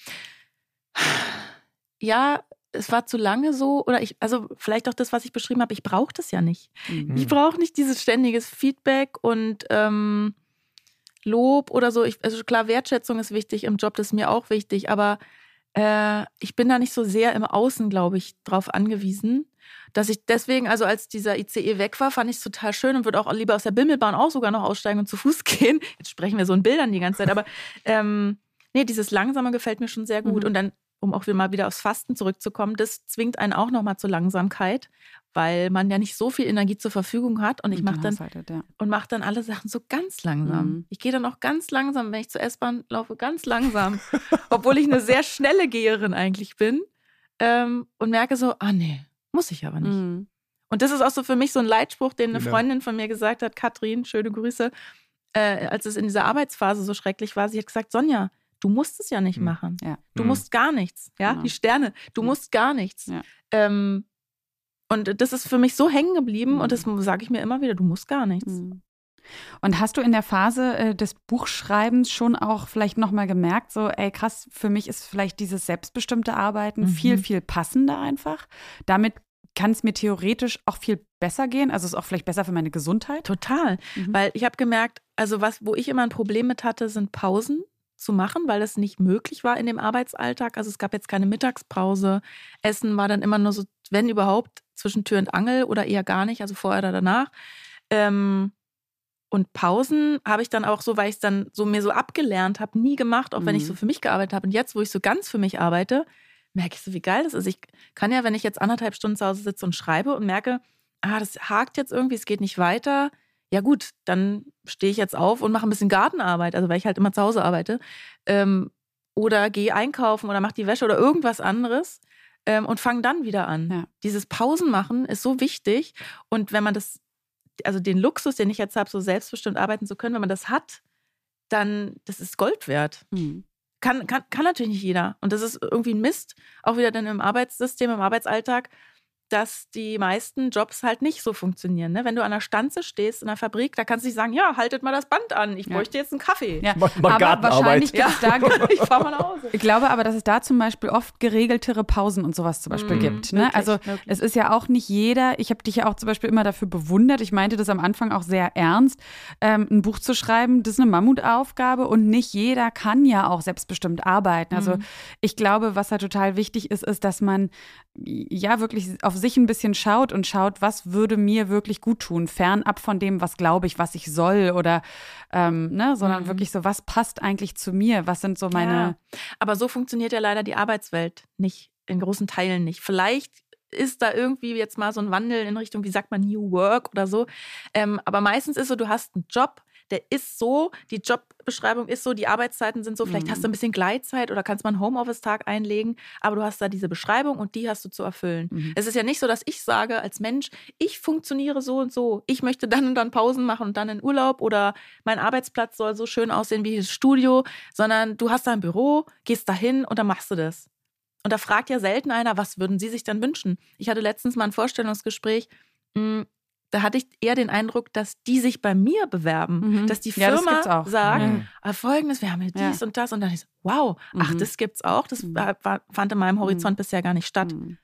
Ja, es war zu lange so, oder ich, also vielleicht auch das, was ich beschrieben habe, ich brauche das ja nicht. Mhm. Ich brauche nicht dieses ständiges Feedback und ähm, Lob oder so. Ich, also klar, Wertschätzung ist wichtig im Job, das ist mir auch wichtig, aber äh, ich bin da nicht so sehr im Außen, glaube ich, drauf angewiesen, dass ich deswegen, also als dieser I C E weg war, fand ich es total schön und würde auch lieber aus der Bimmelbahn auch sogar noch aussteigen und zu Fuß gehen. Jetzt sprechen wir so in Bildern die ganze Zeit, aber ähm, nee, dieses Langsame gefällt mir schon sehr gut. Mhm. Und dann, um auch wieder mal wieder aufs Fasten zurückzukommen, das zwingt einen auch nochmal zur Langsamkeit, weil man ja nicht so viel Energie zur Verfügung hat und ich mache dann Haushaltet, ja. und mache dann alle Sachen so ganz langsam. Mhm. Ich gehe dann auch ganz langsam, wenn ich zur S-Bahn laufe, ganz langsam. Obwohl ich eine sehr schnelle Geherin eigentlich bin. Ähm, und merke so, ah nee, muss ich aber nicht. Mhm. Und das ist auch so für mich so ein Leitspruch, den eine Genau. Freundin von mir gesagt hat, Katrin, schöne Grüße, äh, als es in dieser Arbeitsphase so schrecklich war. Sie hat gesagt, Sonja, du musst es ja nicht Mhm. machen. Ja. Du Mhm. musst gar nichts. Ja, Genau. die Sterne, du Mhm. musst gar nichts. Ja. Ähm, und das ist für mich so hängen geblieben Mhm. und das sage ich mir immer wieder, du musst gar nichts. Mhm. Und hast du in der Phase äh, des Buchschreibens schon auch vielleicht nochmal gemerkt, so, ey krass, für mich ist vielleicht dieses selbstbestimmte Arbeiten Mhm. viel, viel passender einfach. Damit kann es mir theoretisch auch viel besser gehen? Also ist es auch vielleicht besser für meine Gesundheit? Total, mhm. weil ich habe gemerkt, also was, wo ich immer ein Problem mit hatte, sind Pausen zu machen, weil das nicht möglich war in dem Arbeitsalltag. Also es gab jetzt keine Mittagspause. Essen war dann immer nur so, wenn überhaupt, zwischen Tür und Angel oder eher gar nicht, also vorher oder danach. Ähm, und Pausen habe ich dann auch so, weil ich es dann so mir so abgelernt habe, nie gemacht, auch mhm. wenn ich so für mich gearbeitet habe. Und jetzt, wo ich so ganz für mich arbeite, merke ich so, wie geil das ist. Ich kann ja, wenn ich jetzt anderthalb Stunden zu Hause sitze und schreibe und merke, ah, das hakt jetzt irgendwie, es geht nicht weiter, ja gut, dann stehe ich jetzt auf und mache ein bisschen Gartenarbeit, also weil ich halt immer zu Hause arbeite. Ähm, oder gehe einkaufen oder mache die Wäsche oder irgendwas anderes ähm, und fange dann wieder an. Ja. Dieses Pausen machen ist so wichtig. Und wenn man das, also den Luxus, den ich jetzt habe, so selbstbestimmt arbeiten zu können, wenn man das hat, dann, das ist Gold wert. Mhm. Kann, kann, kann natürlich nicht jeder. Und das ist irgendwie ein Mist, auch wieder dann im Arbeitssystem, im Arbeitsalltag, dass die meisten Jobs halt nicht so funktionieren. Ne? Wenn du an der Stanze stehst in der Fabrik, da kannst du nicht sagen, ja, haltet mal das Band an, ich ja. bräuchte jetzt einen Kaffee. Ja. Mach mal Gartenarbeit. Ja. Da, ich fahr mal nach Hause. Ich glaube aber, dass es da zum Beispiel oft geregeltere Pausen und sowas zum Beispiel mm, gibt. Ne? Wirklich, also wirklich. Es ist ja auch nicht jeder, ich habe dich ja auch zum Beispiel immer dafür bewundert, ich meinte das am Anfang auch sehr ernst, ähm, ein Buch zu schreiben, das ist eine Mammutaufgabe und nicht jeder kann ja auch selbstbestimmt arbeiten. Also mm. ich glaube, was da total wichtig ist, ist, dass man ja wirklich auf sich ein bisschen schaut und schaut, was würde mir wirklich gut tun, fernab von dem, was glaube ich, was ich soll oder ähm, ne, sondern mhm. wirklich so, was passt eigentlich zu mir, was sind so meine... Ja. Aber so funktioniert ja leider die Arbeitswelt nicht, in großen Teilen nicht. Vielleicht ist da irgendwie jetzt mal so ein Wandel in Richtung, wie sagt man, New Work oder so, ähm, aber meistens ist so, du hast einen Job, der ist so, die Jobbeschreibung ist so, die Arbeitszeiten sind so, vielleicht mhm. hast du ein bisschen Gleitzeit oder kannst mal einen Homeoffice-Tag einlegen, aber du hast da diese Beschreibung und die hast du zu erfüllen. Mhm. Es ist ja nicht so, dass ich sage als Mensch, ich funktioniere so und so, ich möchte dann und dann Pausen machen und dann in Urlaub oder mein Arbeitsplatz soll so schön aussehen wie das Studio, sondern du hast da ein Büro, gehst da hin und dann machst du das. Und da fragt ja selten einer, was würden Sie sich dann wünschen? Ich hatte letztens mal ein Vorstellungsgespräch, mh, da hatte ich eher den Eindruck, dass die sich bei mir bewerben, mhm. dass die Firma ja, das sagt, mhm. ah, folgendes, wir haben hier dies ja. und das und dann ist so, wow, mhm. ach, das gibt's auch, das mhm. war, fand in meinem Horizont mhm. bisher gar nicht statt. Mhm.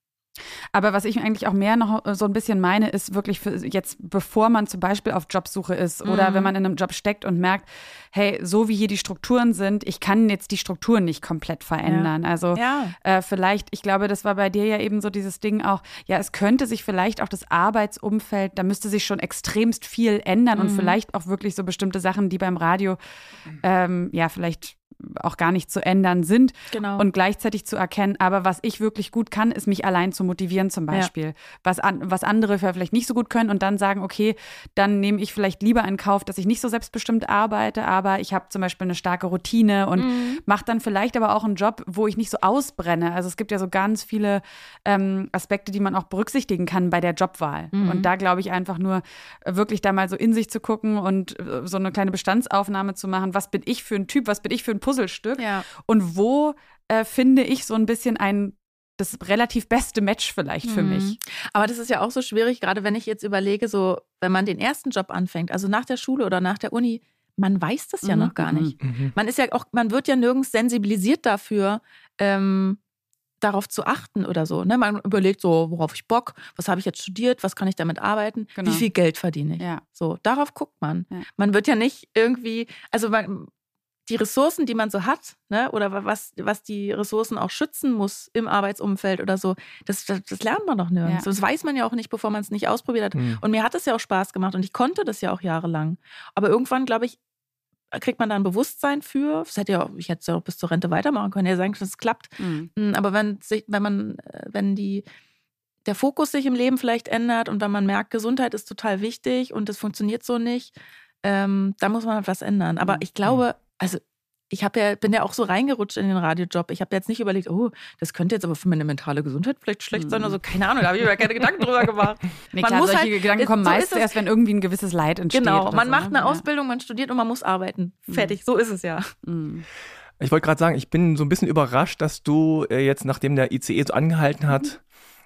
Aber was ich eigentlich auch mehr noch so ein bisschen meine, ist wirklich für jetzt, bevor man zum Beispiel auf Jobsuche ist oder mhm. wenn man in einem Job steckt und merkt, hey, so wie hier die Strukturen sind, ich kann jetzt die Strukturen nicht komplett verändern. Ja. Also ja. Äh, vielleicht, ich glaube, das war bei dir ja eben so dieses Ding auch, ja, es könnte sich vielleicht auch das Arbeitsumfeld, da müsste sich schon extremst viel ändern mhm. und vielleicht auch wirklich so bestimmte Sachen, die beim Radio, ähm, ja, vielleicht auch gar nicht zu ändern sind genau. und gleichzeitig zu erkennen, aber was ich wirklich gut kann, ist mich allein zu motivieren zum Beispiel. Ja. Was, an, was andere vielleicht nicht so gut können und dann sagen, okay, dann nehme ich vielleicht lieber in Kauf, dass ich nicht so selbstbestimmt arbeite, aber ich habe zum Beispiel eine starke Routine und mhm. mache dann vielleicht aber auch einen Job, wo ich nicht so ausbrenne. Also es gibt ja so ganz viele ähm, Aspekte, die man auch berücksichtigen kann bei der Jobwahl. Mhm. Und da glaube ich einfach nur, wirklich da mal so in sich zu gucken und äh, so eine kleine Bestandsaufnahme zu machen, was bin ich für ein Typ, was bin ich für ein Puzzlestück ja. und wo äh, finde ich so ein bisschen ein das relativ beste Match vielleicht für mhm. mich. Aber das ist ja auch so schwierig, gerade wenn ich jetzt überlege, so wenn man den ersten Job anfängt, also nach der Schule oder nach der Uni, man weiß das ja mhm. noch gar nicht. Mhm. Man ist ja auch, man wird ja nirgends sensibilisiert dafür, ähm, darauf zu achten oder so. Ne? Man überlegt so, worauf ich Bock, was habe ich jetzt studiert, was kann ich damit arbeiten, genau. wie viel Geld verdiene ich. Ja. So, darauf guckt man. Ja. Man wird ja nicht irgendwie, also man die Ressourcen, die man so hat, ne, oder was, was die Ressourcen auch schützen muss im Arbeitsumfeld oder so, das, das, das lernt man doch nirgends. Ja. Das weiß man ja auch nicht, bevor man es nicht ausprobiert hat. Mhm. Und mir hat es ja auch Spaß gemacht und ich konnte das ja auch jahrelang. Aber irgendwann, glaube ich, kriegt man da ein Bewusstsein für. Das hätte ja auch, ich hätte es ja auch bis zur Rente weitermachen können, ja sagen, dass es klappt. Mhm. Aber wenn, sich, wenn man, wenn die der Fokus sich im Leben vielleicht ändert und wenn man merkt, Gesundheit ist total wichtig und das funktioniert so nicht, ähm, da muss man halt was ändern. Aber ich glaube, also ich hab ja, bin ja auch so reingerutscht in den Radiojob. Ich habe jetzt nicht überlegt, oh, das könnte jetzt aber für meine mentale Gesundheit vielleicht schlecht sein. Also keine Ahnung, da habe ich mir keine Gedanken drüber gemacht. Nee, man klar, muss solche halt, Gedanken kommen so meistens erst, wenn irgendwie ein gewisses Leid entsteht. Genau, man so, macht ne? eine Ausbildung, man studiert und man muss arbeiten. Fertig, so ist es ja. Mhm. Ich wollte gerade sagen, ich bin so ein bisschen überrascht, dass du äh, jetzt, nachdem der I C E so angehalten hat,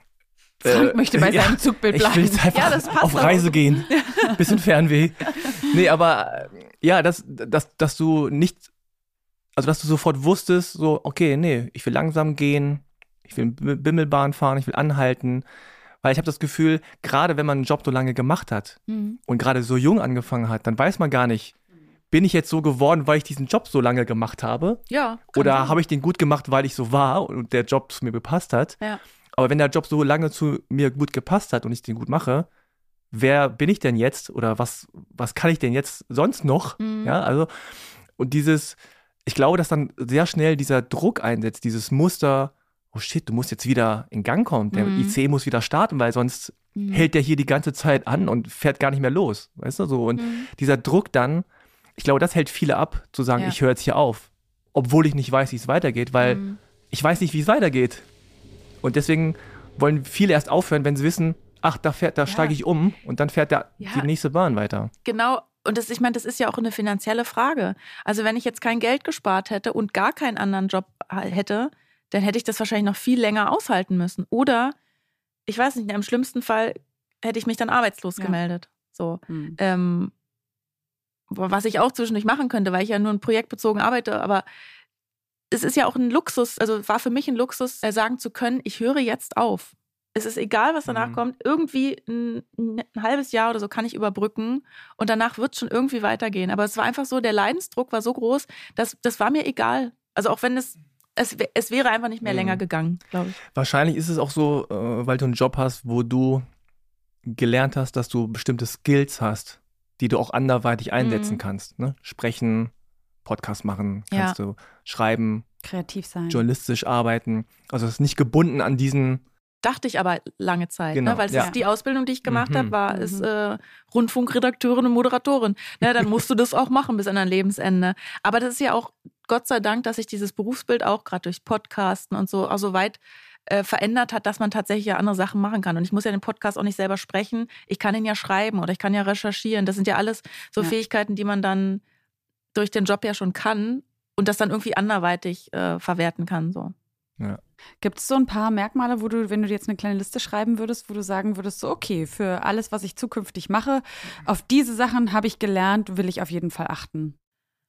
Frank äh, möchte bei ja, seinem Zugbild bleiben. Ich will jetzt einfach ja, das passt auf Reise auch. gehen. Bisschen Fernweh. Nee, aber ja, dass, dass, dass du nicht, also dass du sofort wusstest, so, okay, nee, ich will langsam gehen, ich will Bimmelbahn fahren, ich will anhalten. Weil ich habe das Gefühl, gerade wenn man einen Job so lange gemacht hat Mhm. und gerade so jung angefangen hat, dann weiß man gar nicht, bin ich jetzt so geworden, weil ich diesen Job so lange gemacht habe? Ja. kann Oder sein. habe ich den gut gemacht, weil ich so war und der Job zu mir gepasst hat? Ja. Aber wenn der Job so lange zu mir gut gepasst hat und ich den gut mache, wer bin ich denn jetzt? Oder was, was kann ich denn jetzt sonst noch? Mhm. Ja, also, und dieses, ich glaube, dass dann sehr schnell dieser Druck einsetzt, dieses Muster, oh shit, du musst jetzt wieder in Gang kommen, der Mhm. I C muss wieder starten, weil sonst Mhm. hält der hier die ganze Zeit an und fährt gar nicht mehr los. Weißt du, so. Und Mhm. dieser Druck dann, ich glaube, das hält viele ab, zu sagen, Ja. ich höre jetzt hier auf. Obwohl ich nicht weiß, wie es weitergeht, weil Mhm. ich weiß nicht, wie es weitergeht. Und deswegen wollen viele erst aufhören, wenn sie wissen, ach, da fährt, da Ja. steige ich um und dann fährt der, Ja. die nächste Bahn weiter. Genau, und das, ich meine, das ist ja auch eine finanzielle Frage. Also wenn ich jetzt kein Geld gespart hätte und gar keinen anderen Job hätte, dann hätte ich das wahrscheinlich noch viel länger aushalten müssen. Oder, ich weiß nicht, im schlimmsten Fall hätte ich mich dann arbeitslos Ja. gemeldet. So. Mhm. Ähm, was ich auch zwischendurch machen könnte, weil ich ja nur projektbezogen arbeite, aber es ist ja auch ein Luxus, also war für mich ein Luxus, äh, sagen zu können, ich höre jetzt auf. Es ist egal, was danach Mhm. kommt, irgendwie ein, ein halbes Jahr oder so kann ich überbrücken und danach wird es schon irgendwie weitergehen. Aber es war einfach so, der Leidensdruck war so groß, dass das war mir egal. Also auch wenn es, es, es wäre einfach nicht mehr Mhm. länger gegangen, glaube ich. Wahrscheinlich ist es auch so, äh, weil du einen Job hast, wo du gelernt hast, dass du bestimmte Skills hast, die du auch anderweitig einsetzen Mhm. kannst. Ne? Sprechen, Podcast machen, Ja. kannst du schreiben, Kreativ sein. journalistisch arbeiten. Also es ist nicht gebunden an diesen, Dachte ich aber lange Zeit, Genau, ne? Weil es ja. ist die Ausbildung, die ich gemacht Mhm. habe, war Mhm. ist äh, Rundfunkredakteurin und Moderatorin. Ne, dann musst du das auch machen bis an dein Lebensende. Aber das ist ja auch Gott sei Dank, dass sich dieses Berufsbild auch gerade durch Podcasten und so auch so weit äh, verändert hat, dass man tatsächlich ja andere Sachen machen kann. Und ich muss ja den Podcast auch nicht selber sprechen. Ich kann ihn ja schreiben oder ich kann ja recherchieren. Das sind ja alles so Ja. Fähigkeiten, die man dann durch den Job ja schon kann und das dann irgendwie anderweitig äh, verwerten kann. So. Gibt es so ein paar Merkmale, wo du, wenn du jetzt eine kleine Liste schreiben würdest, wo du sagen würdest, so okay, für alles, was ich zukünftig mache, auf diese Sachen habe ich gelernt, will ich auf jeden Fall achten.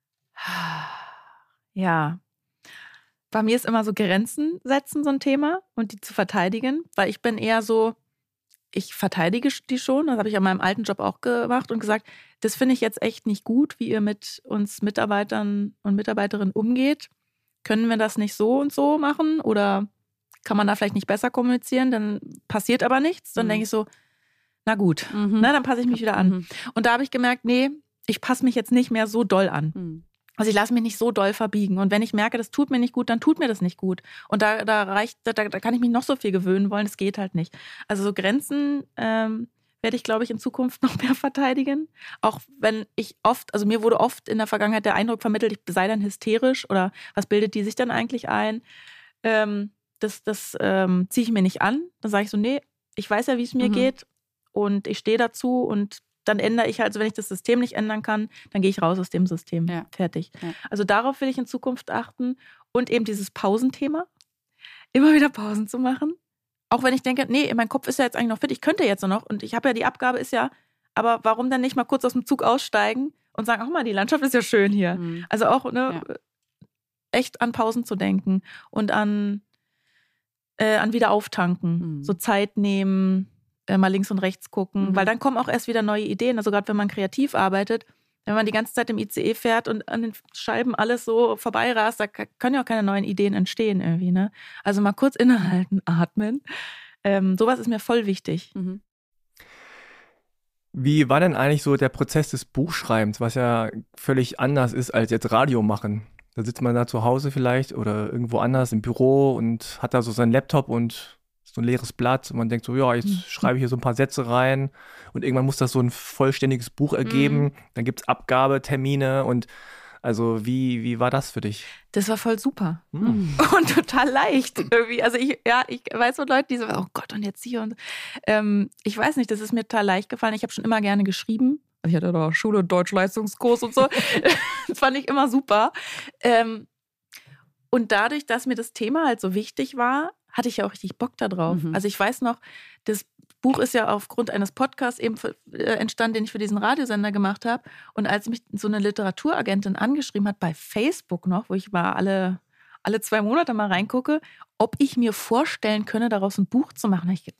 Ja. Bei mir ist immer so Grenzen setzen so ein Thema und die zu verteidigen, weil ich bin eher so, ich verteidige die schon, das habe ich an meinem alten Job auch gemacht und gesagt, das finde ich jetzt echt nicht gut, wie ihr mit uns Mitarbeitern und Mitarbeiterinnen umgeht. Können wir das nicht so und so machen oder kann man da vielleicht nicht besser kommunizieren? Dann passiert aber nichts. Dann Mhm. denke ich so, na gut, Mhm. ne, dann passe ich mich wieder an. Mhm. Und da habe ich gemerkt, nee, ich passe mich jetzt nicht mehr so doll an. Mhm. Also ich lasse mich nicht so doll verbiegen. Und wenn ich merke, das tut mir nicht gut, dann tut mir das nicht gut. Und da, da reicht, da, da kann ich mich noch so viel gewöhnen wollen, das geht halt nicht. Also so Grenzen ähm, werde ich, glaube ich, in Zukunft noch mehr verteidigen. Auch wenn ich oft, also mir wurde oft in der Vergangenheit der Eindruck vermittelt, ich sei dann hysterisch oder was bildet die sich dann eigentlich ein? Ähm, das das ähm, ziehe ich mir nicht an. Dann sage ich so, nee, ich weiß ja, wie es mir Mhm. geht und ich stehe dazu und dann ändere ich halt, also wenn ich das System nicht ändern kann, dann gehe ich raus aus dem System. Ja. Fertig. Ja. Also darauf will ich in Zukunft achten und eben dieses Pausenthema, immer wieder Pausen zu machen. Auch wenn ich denke, nee, mein Kopf ist ja jetzt eigentlich noch fit, ich könnte jetzt noch und ich habe ja, die Abgabe ist ja, aber warum dann nicht mal kurz aus dem Zug aussteigen und sagen, ach mal, die Landschaft ist ja schön hier. Mhm. Also auch ne, echt an Pausen zu denken und an, äh, an wieder auftanken. Mhm. So Zeit nehmen, äh, mal links und rechts gucken, Mhm. weil dann kommen auch erst wieder neue Ideen. Also gerade wenn man kreativ arbeitet, wenn man die ganze Zeit im I C E fährt und an den Scheiben alles so vorbeirast, da können ja auch keine neuen Ideen entstehen irgendwie. Ne? Also mal kurz innehalten, atmen. Ähm, sowas ist mir voll wichtig. Mhm. Wie war denn eigentlich so der Prozess des Buchschreibens, was ja völlig anders ist als jetzt Radio machen? Da sitzt man da zu Hause vielleicht oder irgendwo anders im Büro und hat da so seinen Laptop und so ein leeres Blatt und man denkt so, ja, jetzt Mhm. schreibe ich hier so ein paar Sätze rein und irgendwann muss das so ein vollständiges Buch ergeben. Mhm. Dann gibt es Abgabetermine und also wie, wie war das für dich? Das war voll super. Hm. Und total leicht irgendwie. Also ich, ja, ich weiß von Leuten, die so, oh Gott, und jetzt hier und ähm, ich weiß nicht, das ist mir total leicht gefallen. Ich habe schon immer gerne geschrieben. Ich hatte da Schule, Deutschleistungskurs und so. Das fand ich immer super. Ähm, und dadurch, dass mir das Thema halt so wichtig war, hatte ich ja auch richtig Bock da drauf. Mhm. Also ich weiß noch, das Buch ist ja aufgrund eines Podcasts eben für, äh, entstanden, den ich für diesen Radiosender gemacht habe. Und als mich so eine Literaturagentin angeschrieben hat, bei Facebook noch, wo ich mal alle, alle zwei Monate mal reingucke, ob ich mir vorstellen könne, daraus ein Buch zu machen, habe ich gedacht,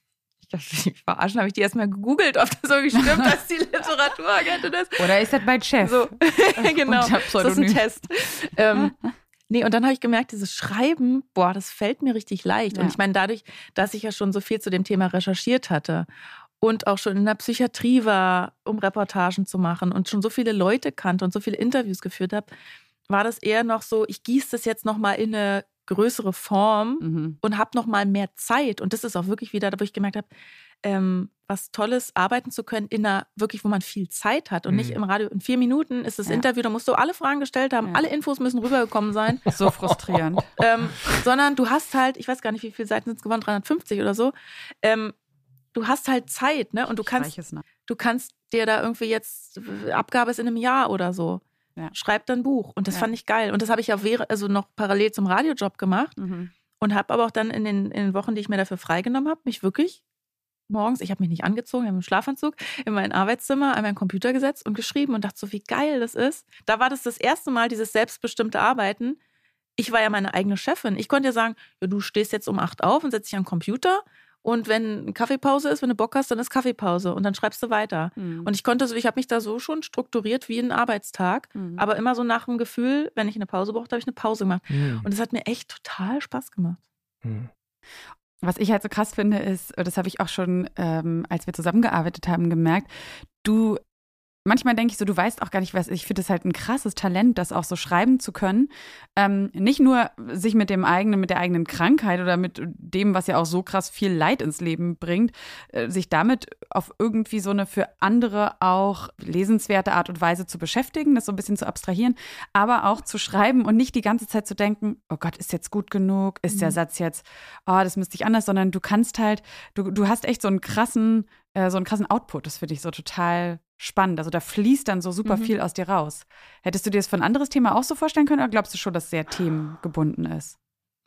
Ich dachte, ich verarschen, habe ich die erstmal gegoogelt, ob das irgendwie stimmt, dass die Literaturagentin ist. Oder ist das mein Chef? So, genau, das ist ein Test. Ähm, nee, und dann habe ich gemerkt, dieses Schreiben, boah, das fällt mir richtig leicht. Ja. Und ich meine, dadurch, dass ich ja schon so viel zu dem Thema recherchiert hatte und auch schon in der Psychiatrie war, um Reportagen zu machen und schon so viele Leute kannte und so viele Interviews geführt habe, war das eher noch so, ich gieße das jetzt nochmal in eine größere Form Mhm. und habe nochmal mehr Zeit. Und das ist auch wirklich wieder, wo ich gemerkt habe, ähm, was Tolles, arbeiten zu können, in einer, wirklich, wo man viel Zeit hat und Mhm. nicht im Radio. In vier Minuten ist das Ja. Interview, da musst du alle Fragen gestellt haben, Ja. alle Infos müssen rübergekommen sein. So frustrierend. ähm, sondern du hast halt, ich weiß gar nicht, wie viele Seiten sind es geworden, dreihundertfünfzig oder so. Ähm, du hast halt Zeit, ne? Und du Ich kannst, reich es nach. du kannst dir da irgendwie jetzt, Abgabe ist in einem Jahr oder so. Ja. Schreib dann ein Buch. Und das Ja. fand ich geil. Und das habe ich ja während, also noch parallel zum Radiojob gemacht. Mhm. Und habe aber auch dann in den, in den Wochen, die ich mir dafür freigenommen habe, mich wirklich morgens, ich habe mich nicht angezogen, ich habe im Schlafanzug in mein Arbeitszimmer an meinen Computer gesetzt und geschrieben und dachte so, wie geil das ist. Da war das das erste Mal, dieses selbstbestimmte Arbeiten. Ich war ja meine eigene Chefin. Ich konnte ja sagen, ja, du stehst jetzt um acht auf und setzt dich an den Computer und wenn eine Kaffeepause ist, wenn du Bock hast, dann ist Kaffeepause und dann schreibst du weiter. Mhm. Und ich konnte so, ich habe mich da so schon strukturiert wie einen Arbeitstag, Mhm. aber immer so nach dem Gefühl, wenn ich eine Pause brauchte, habe ich eine Pause gemacht. Mhm. Und es hat mir echt total Spaß gemacht. Mhm. Was ich halt so krass finde, ist, das habe ich auch schon, ähm, als wir zusammengearbeitet haben, gemerkt, du, manchmal denke ich so, du weißt auch gar nicht, was, ich finde es halt ein krasses Talent, das auch so schreiben zu können. Ähm, nicht nur sich mit dem eigenen, mit der eigenen Krankheit oder mit dem, was ja auch so krass viel Leid ins Leben bringt, äh, sich damit auf irgendwie so eine für andere auch lesenswerte Art und Weise zu beschäftigen, das so ein bisschen zu abstrahieren, aber auch zu schreiben und nicht die ganze Zeit zu denken, oh Gott, ist jetzt gut genug, ist der Mhm. Satz jetzt, oh, das müsste ich anders, sondern du kannst halt, du, du hast echt so einen krassen, äh, so einen krassen Output, das finde ich so total spannend. Also da fließt dann so super Mhm. viel aus dir raus. Hättest du dir das für ein anderes Thema auch so vorstellen können oder glaubst du schon, dass es sehr themengebunden ist?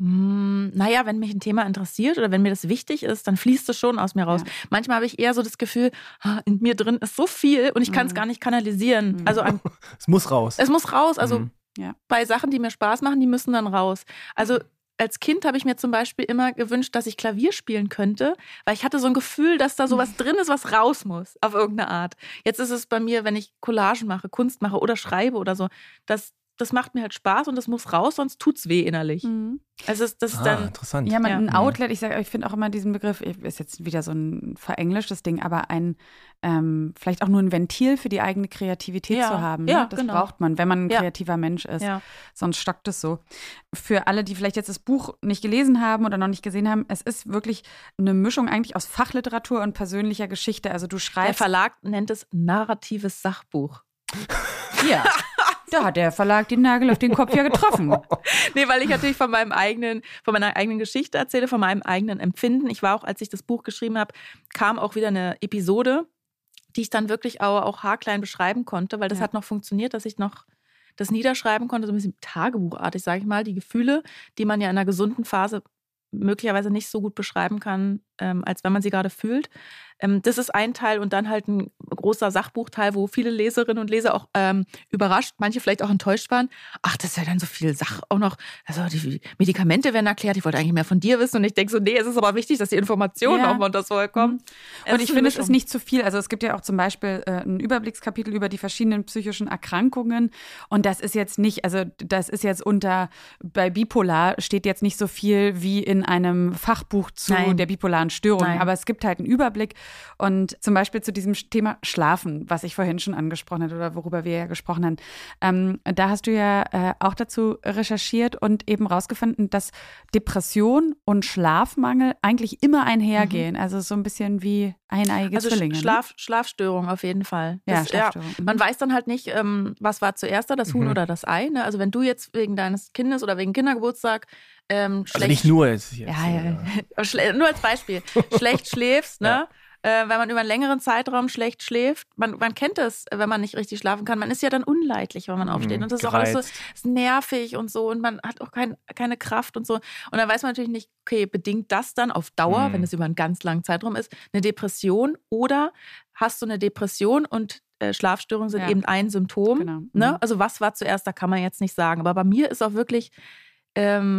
Hm, naja, wenn mich ein Thema interessiert oder wenn mir das wichtig ist, dann fließt es schon aus mir raus. Ja. Manchmal habe ich eher so das Gefühl, ah, in mir drin ist so viel und ich kann es Mhm. gar nicht kanalisieren. Mhm. Also an, Es muss raus. es muss raus. Also Mhm. Ja. bei Sachen, die mir Spaß machen, die müssen dann raus. Also als Kind habe ich mir zum Beispiel immer gewünscht, dass ich Klavier spielen könnte, weil ich hatte so ein Gefühl, dass da sowas drin ist, was raus muss, auf irgendeine Art. Jetzt ist es bei mir, wenn ich Collagen mache, Kunst mache oder schreibe oder so, das, das macht mir halt Spaß und das muss raus, sonst tut's weh innerlich. Also das, das ist Ah, dann, interessant. Ja, man, Ja. ein Outlet, ich sage, ich finde auch immer diesen Begriff, ist jetzt wieder so ein verenglischtes Ding, aber ein, ähm, vielleicht auch nur ein Ventil für die eigene Kreativität Ja, zu haben. ja, Ne? Das genau. braucht man, wenn man ein Ja. kreativer Mensch ist. ja. Sonst stockt es so. Für alle, die vielleicht jetzt das Buch nicht gelesen haben oder noch nicht gesehen haben, es ist wirklich eine Mischung eigentlich aus Fachliteratur und persönlicher Geschichte. Also du Der schreibst. Verlag nennt es narratives Sachbuch. Ja, da hat der Verlag den Nagel auf den Kopf ja getroffen. Nee, weil ich natürlich von meinem eigenen, von meiner eigenen Geschichte erzähle, von meinem eigenen Empfinden. Ich war auch, als ich das Buch geschrieben habe, kam auch wieder eine Episode, die ich dann wirklich auch, auch haarklein beschreiben konnte, weil das Ja. hat noch funktioniert, dass ich noch das niederschreiben konnte, so ein bisschen tagebuchartig, sage ich mal, die Gefühle, die man ja in einer gesunden Phase möglicherweise nicht so gut beschreiben kann, ähm, als wenn man sie gerade fühlt. Ähm, das ist ein Teil und dann halt ein großer Sachbuchteil, wo viele Leserinnen und Leser auch ähm, überrascht, manche vielleicht auch enttäuscht waren. Ach, das ist ja dann so viel Sach auch noch. Also die Medikamente werden erklärt. Ich wollte eigentlich mehr von dir wissen und ich denke so, nee, es ist aber wichtig, dass die Informationen Ja. auch mal das vorher kommen. Es Und ich ist finde, eine es ist Mischung. nicht zu viel. Also es gibt ja auch zum Beispiel äh, ein Überblickskapitel über die verschiedenen psychischen Erkrankungen. Und das ist jetzt nicht, also das ist jetzt unter, bei Bipolar steht jetzt nicht so viel wie in einem Fachbuch zu Nein. der bipolaren Störung. Nein. Aber es gibt halt einen Überblick. Und zum Beispiel zu diesem Thema Schlafen, was ich vorhin schon angesprochen habe oder worüber wir ja gesprochen haben. Ähm, da hast du ja äh, auch dazu recherchiert und eben rausgefunden, dass Depression und Schlafmangel eigentlich immer einhergehen. Also so ein bisschen wie eineiige Also Zwillinge. Schlaf, Schlafstörung auf jeden Fall. Ja, Das, Schlafstörung. Mhm. Man weiß dann halt nicht, ähm, was war zuerst da, das Huhn Mhm. oder das Ei. Ne? Also wenn du jetzt wegen deines Kindes oder wegen Kindergeburtstag ähm, Also schlecht nicht nur jetzt. jetzt Ja, ja, äh, ja. Schle- Nur als Beispiel. Schlecht schläfst, ne? Äh, wenn man über einen längeren Zeitraum schlecht schläft, man, man kennt es, wenn man nicht richtig schlafen kann. Man ist ja dann unleidlich, wenn man aufsteht. Mhm, Und das ist auch alles so gereizt. ist nervig und so. Und man hat auch kein, keine Kraft und so. Und dann weiß man natürlich nicht, okay, bedingt das dann auf Dauer, Mhm. wenn es über einen ganz langen Zeitraum ist, eine Depression oder hast du eine Depression und äh, Schlafstörungen sind Ja. eben ein Symptom. Genau. Mhm. Ne? Also was war zuerst, da kann man jetzt nicht sagen. Aber bei mir ist auch wirklich ähm,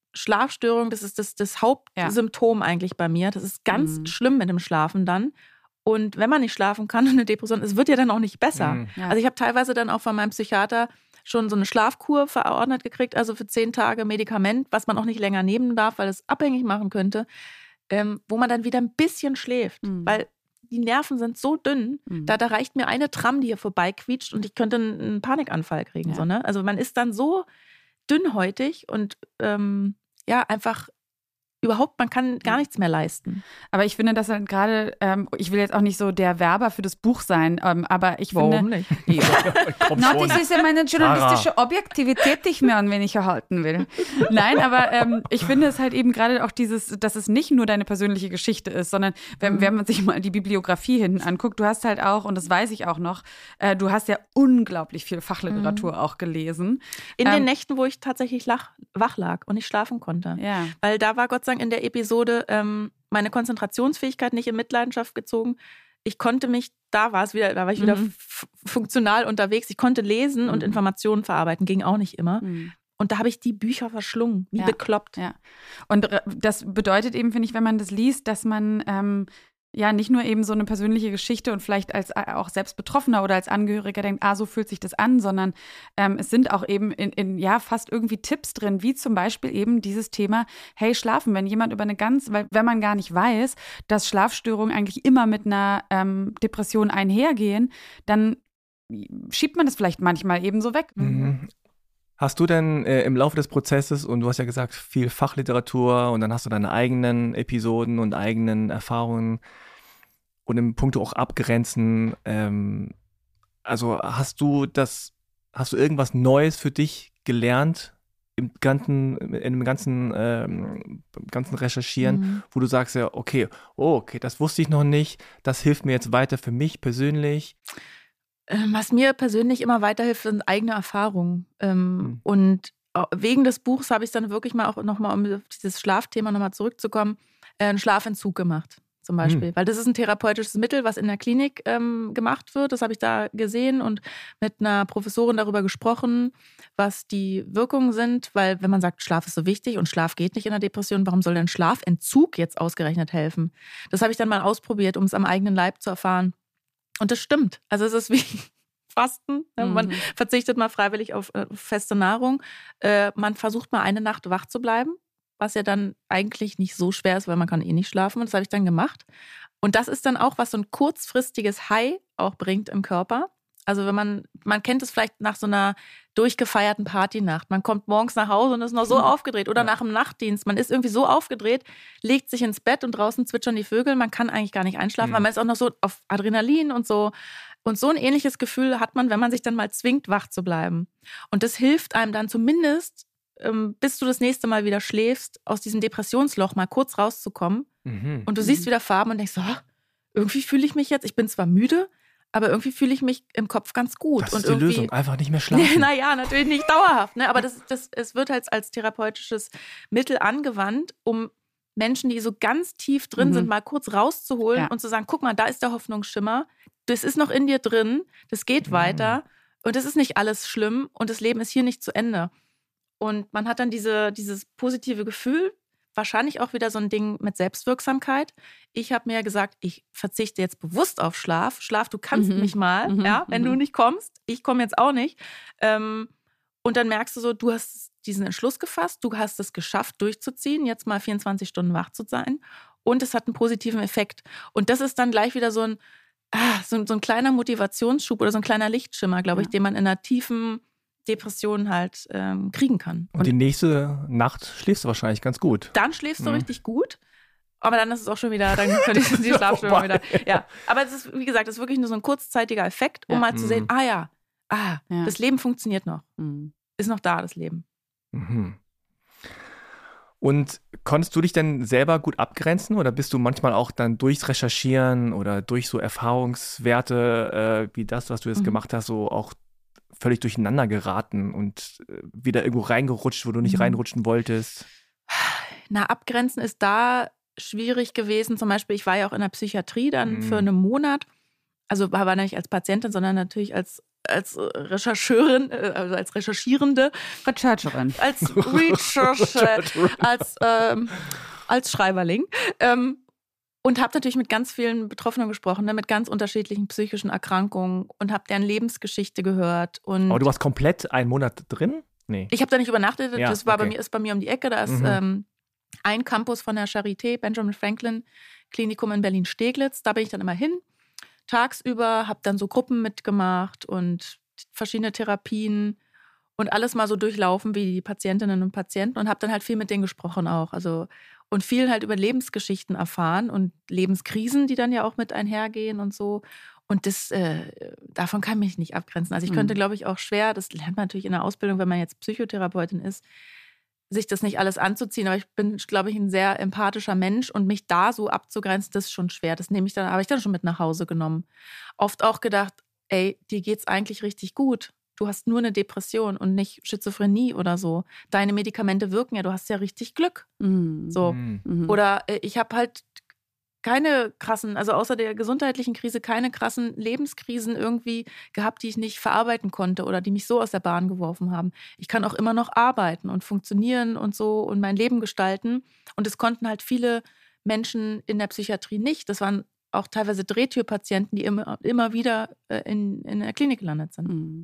Schlafstörung, das ist das, das Hauptsymptom ja. eigentlich bei mir. Das ist ganz mhm. schlimm mit dem Schlafen dann. Und wenn man nicht schlafen kann und eine Depression, es wird ja dann auch nicht besser. Mhm. Ja. Also ich habe teilweise dann auch von meinem Psychiater schon so eine Schlafkur verordnet gekriegt, also für zehn Tage Medikament, was man auch nicht länger nehmen darf, weil es abhängig machen könnte, ähm, wo man dann wieder ein bisschen schläft. Mhm. Weil die Nerven sind so dünn, mhm. da, da reicht mir eine Tram, die hier vorbeiquietscht und ich könnte einen, einen Panikanfall kriegen. Ja. So, ne? Also man ist dann so dünnhäutig und ähm, ja, einfach überhaupt, man kann gar nichts mehr leisten. Aber ich finde, dass halt gerade, ähm, ich will jetzt auch nicht so der Werber für das Buch sein, ähm, aber ich Warum finde... nicht? Ja. Na, das ist ja meine journalistische Objektivität, die ich mir an wenig erhalten will. Nein, aber ähm, ich finde es halt eben gerade auch dieses, dass es nicht nur deine persönliche Geschichte ist, sondern wenn, mhm. wenn man sich mal die Bibliografie hinten anguckt, du hast halt auch, und das weiß ich auch noch, äh, du hast ja unglaublich viel Fachliteratur mhm. auch gelesen. In ähm, den Nächten, wo ich tatsächlich lach, wach lag und nicht schlafen konnte. Ja. Weil da war Gott sei Dank in der Episode ähm, meine Konzentrationsfähigkeit nicht in Mitleidenschaft gezogen. Ich konnte mich, da war es wieder, da war ich wieder mhm. f- funktional unterwegs. Ich konnte lesen mhm. und Informationen verarbeiten, ging auch nicht immer. Mhm. Und da habe ich die Bücher verschlungen, wie ja. bekloppt. Ja. Und das bedeutet eben, finde ich, wenn man das liest, dass man ähm, ja nicht nur eben so eine persönliche Geschichte und vielleicht als auch selbst Betroffener oder als Angehöriger denkt, ah, so fühlt sich das an, sondern ähm, es sind auch eben in, in ja fast irgendwie Tipps drin, wie zum Beispiel eben dieses Thema, hey, schlafen, wenn jemand über eine ganz, weil wenn man gar nicht weiß, dass Schlafstörungen eigentlich immer mit einer ähm, Depression einhergehen, dann schiebt man das vielleicht manchmal eben so weg. Mhm. Hast du denn äh, im Laufe des Prozesses, und du hast ja gesagt, viel Fachliteratur und dann hast du deine eigenen Episoden und eigenen Erfahrungen und im Punkto auch abgrenzen, ähm, also hast du das, hast du irgendwas Neues für dich gelernt im ganzen, in dem ganzen, ähm, ganzen Recherchieren, mhm. wo du sagst ja, okay, oh, okay, das wusste ich noch nicht, das hilft mir jetzt weiter für mich persönlich? Was mir persönlich immer weiterhilft, sind eigene Erfahrungen. Ähm, mhm. Und wegen des Buchs habe ich dann wirklich mal auch nochmal, um auf dieses Schlafthema nochmal zurückzukommen, einen Schlafentzug gemacht zum Beispiel. Mhm. Weil das ist ein therapeutisches Mittel, was in der Klinik ähm, gemacht wird. Das habe ich da gesehen und mit einer Professorin darüber gesprochen, was die Wirkungen sind. Weil wenn man sagt, Schlaf ist so wichtig und Schlaf geht nicht in der Depression, warum soll denn Schlafentzug jetzt ausgerechnet helfen? Das habe ich dann mal ausprobiert, um es am eigenen Leib zu erfahren. Und das stimmt. Also es ist wie Fasten. Mhm. Man verzichtet mal freiwillig auf äh, feste Nahrung. Äh, man versucht mal eine Nacht wach zu bleiben, was ja dann eigentlich nicht so schwer ist, weil man kann eh nicht schlafen. Und das habe ich dann gemacht. Und das ist dann auch, was so ein kurzfristiges High auch bringt im Körper. Also wenn man, man kennt es vielleicht nach so einer durchgefeierten Partynacht. Man kommt morgens nach Hause und ist noch so mhm. aufgedreht. Oder ja. nach dem Nachtdienst. Man ist irgendwie so aufgedreht, legt sich ins Bett und draußen zwitschern die Vögel. Man kann eigentlich gar nicht einschlafen, mhm. weil man ist auch noch so auf Adrenalin und so. Und so ein ähnliches Gefühl hat man, wenn man sich dann mal zwingt, wach zu bleiben. Und das hilft einem dann zumindest, ähm, bis du das nächste Mal wieder schläfst, aus diesem Depressionsloch mal kurz rauszukommen. Mhm. Und du mhm. siehst wieder Farben und denkst, oh, irgendwie fühle ich mich jetzt, ich bin zwar müde, aber irgendwie fühle ich mich im Kopf ganz gut. Das ist und die irgendwie, Lösung, einfach nicht mehr schlafen. Naja, natürlich nicht dauerhaft, ne? Aber das, das, es wird halt als therapeutisches Mittel angewandt, um Menschen, die so ganz tief drin mhm. sind, mal kurz rauszuholen ja. und zu sagen, guck mal, da ist der Hoffnungsschimmer, das ist noch in dir drin, das geht mhm. weiter und das ist nicht alles schlimm und das Leben ist hier nicht zu Ende. Und man hat dann diese, dieses positive Gefühl, wahrscheinlich auch wieder so ein Ding mit Selbstwirksamkeit. Ich habe mir gesagt, ich verzichte jetzt bewusst auf Schlaf. Schlaf, du kannst mhm. mich mal, mhm. ja, wenn mhm. du nicht kommst. Ich komme jetzt auch nicht. Ähm, und dann merkst du so, du hast diesen Entschluss gefasst, du hast es geschafft, durchzuziehen, jetzt mal vierundzwanzig Stunden wach zu sein. Und es hat einen positiven Effekt. Und das ist dann gleich wieder so ein, ah, so, so ein kleiner Motivationsschub oder so ein kleiner Lichtschimmer, glaube ja. ich, den man in einer tiefen Depression halt ähm, kriegen kann. Und, und die nächste Nacht schläfst du wahrscheinlich ganz gut. Dann schläfst du mhm. richtig gut. Aber dann ist es auch schon wieder, dann können die, die Schlafstörung wieder. Ja. Aber es ist, wie gesagt, es ist wirklich nur so ein kurzzeitiger Effekt, um ja. mal zu sehen, ah ja, ah, ja. das Leben funktioniert noch. Mhm. Ist noch da, das Leben. Mhm. Und konntest du dich denn selber gut abgrenzen oder bist du manchmal auch dann durchs Recherchieren oder durch so Erfahrungswerte äh, wie das, was du jetzt mhm. gemacht hast, so auch völlig durcheinander geraten und äh, wieder irgendwo reingerutscht, wo du nicht mhm. reinrutschen wolltest? Na, abgrenzen ist da schwierig gewesen. Zum Beispiel, ich war ja auch in der Psychiatrie dann mhm. für einen Monat. Also war nicht als Patientin, sondern natürlich als als Rechercheurin, also als Recherchierende. Rechercherin. Als Recherche, als, ähm, als Schreiberling. Ähm, und habe natürlich mit ganz vielen Betroffenen gesprochen, ne, mit ganz unterschiedlichen psychischen Erkrankungen und habe deren Lebensgeschichte gehört. Und Aber du warst komplett einen Monat drin? Nee. Ich habe da nicht übernachtet, Ja, das war okay. bei mir, ist bei mir um die Ecke. Da ist Mhm. ähm, ein Campus von der Charité, Benjamin Franklin Klinikum in Berlin-Steglitz. Da bin ich dann immer hin, tagsüber, habe dann so Gruppen mitgemacht und verschiedene Therapien und alles mal so durchlaufen wie die Patientinnen und Patienten und habe dann halt viel mit denen gesprochen auch. Also und viel halt über Lebensgeschichten erfahren und Lebenskrisen, die dann ja auch mit einhergehen und so. Und das, äh, davon kann ich mich nicht abgrenzen. Also ich könnte, glaube ich, auch schwer, das lernt man natürlich in der Ausbildung, wenn man jetzt Psychotherapeutin ist, sich das nicht alles anzuziehen. Aber ich bin, glaube ich, ein sehr empathischer Mensch und mich da so abzugrenzen, das ist schon schwer. Das nehme ich dann, habe ich dann schon mit nach Hause genommen. Oft auch gedacht, ey, dir geht's eigentlich richtig gut. Du hast nur eine Depression und nicht Schizophrenie oder so. Deine Medikamente wirken ja, du hast ja richtig Glück. Mhm. So. Mhm. Oder äh, ich habe halt keine krassen, also außer der gesundheitlichen Krise, keine krassen Lebenskrisen irgendwie gehabt, die ich nicht verarbeiten konnte oder die mich so aus der Bahn geworfen haben. Ich kann auch immer noch arbeiten und funktionieren und so und mein Leben gestalten. Und das konnten halt viele Menschen in der Psychiatrie nicht. Das waren auch teilweise Drehtürpatienten, die immer, immer wieder in, in der Klinik gelandet sind. Mhm.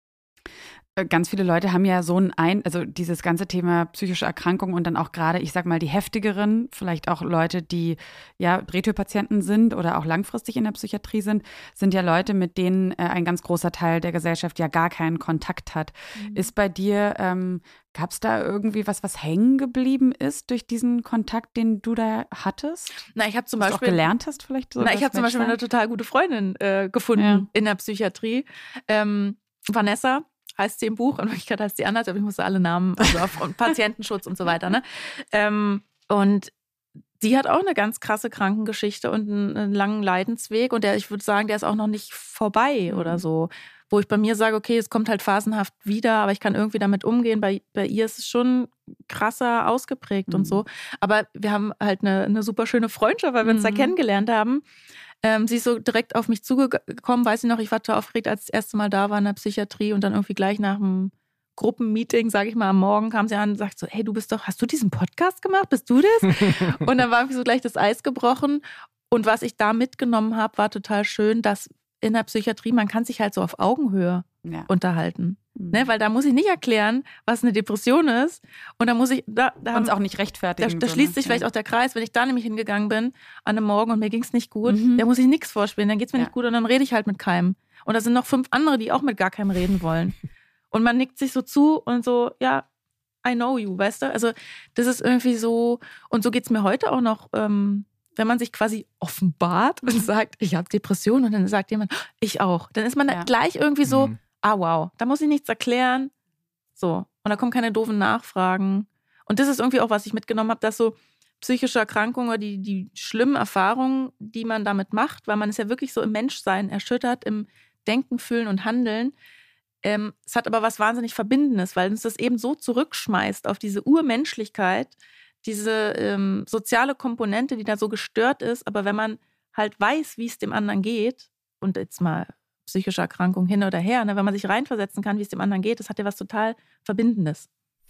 Ganz viele Leute haben ja so ein, ein, also dieses ganze Thema psychische Erkrankung und dann auch gerade, ich sag mal, die heftigeren, vielleicht auch Leute, die ja Drehtürpatienten sind oder auch langfristig in der Psychiatrie sind, sind ja Leute, mit denen äh, ein ganz großer Teil der Gesellschaft ja gar keinen Kontakt hat. Mhm. Ist bei dir, ähm, gab es da irgendwie was, was hängen geblieben ist durch diesen Kontakt, den du da hattest? Na, ich habe zum was Beispiel du auch gelernt hast vielleicht so. Na, ich habe zum Beispiel eine total gute Freundin äh, gefunden ja. in der Psychiatrie, ähm, Vanessa. Heißt sie im Buch, in Wirklichkeit heißt sie anders, aber ich musste alle Namen, also auf und Patientenschutz und so weiter. Ne? Ähm, und die hat auch eine ganz krasse Krankengeschichte und einen, einen langen Leidensweg und der, ich würde sagen, der ist auch noch nicht vorbei mhm. oder so. Wo ich bei mir sage, okay, es kommt halt phasenhaft wieder, aber ich kann irgendwie damit umgehen. Bei, bei ihr ist es schon krasser ausgeprägt mhm. und so. Aber wir haben halt eine, eine super schöne Freundschaft, weil wir uns mhm. da kennengelernt haben. Ähm, sie ist so direkt auf mich zugekommen, weiß ich noch, ich war total aufgeregt, als ich das erste Mal da war in der Psychiatrie und dann irgendwie gleich nach einem Gruppenmeeting, sage ich mal, am Morgen kam sie an und sagt so, hey, du bist doch, hast du diesen Podcast gemacht? Bist du das? Und dann war irgendwie so gleich das Eis gebrochen und was ich da mitgenommen habe, war total schön, dass in der Psychiatrie, man kann sich halt so auf Augenhöhe ja. unterhalten. Mhm. Ne? Weil da muss ich nicht erklären, was eine Depression ist. Und da muss ich, da, da uns auch nicht rechtfertigen. Da, da schließt sich ja. vielleicht auch der Kreis, wenn ich da nämlich hingegangen bin an einem Morgen und mir ging es nicht gut, mhm. da muss ich nichts vorspielen, dann geht es mir ja. nicht gut und dann rede ich halt mit keinem. Und da sind noch fünf andere, die auch mit gar keinem reden wollen. Und man nickt sich so zu und so, ja, I know you, weißt du? Also das ist irgendwie so, und so geht es mir heute auch noch, ähm, wenn man sich quasi offenbart und sagt, ich habe Depressionen und dann sagt jemand, ich auch. Dann ist man ja. gleich irgendwie so, mhm. ah wow, da muss ich nichts erklären. So, und da kommen keine doofen Nachfragen. Und das ist irgendwie auch, was ich mitgenommen habe, dass so psychische Erkrankungen oder die, die schlimmen Erfahrungen, die man damit macht, weil man ist ja wirklich so im Menschsein erschüttert, im Denken, Fühlen und Handeln. Ähm, es hat aber was wahnsinnig Verbindendes, weil uns das eben so zurückschmeißt auf diese Urmenschlichkeit, diese ähm, soziale Komponente, die da so gestört ist. Aber wenn man halt weiß, wie es dem anderen geht, und jetzt mal psychische Erkrankung hin oder her, ne, wenn man sich reinversetzen kann, wie es dem anderen geht, das hat ja was total Verbindendes.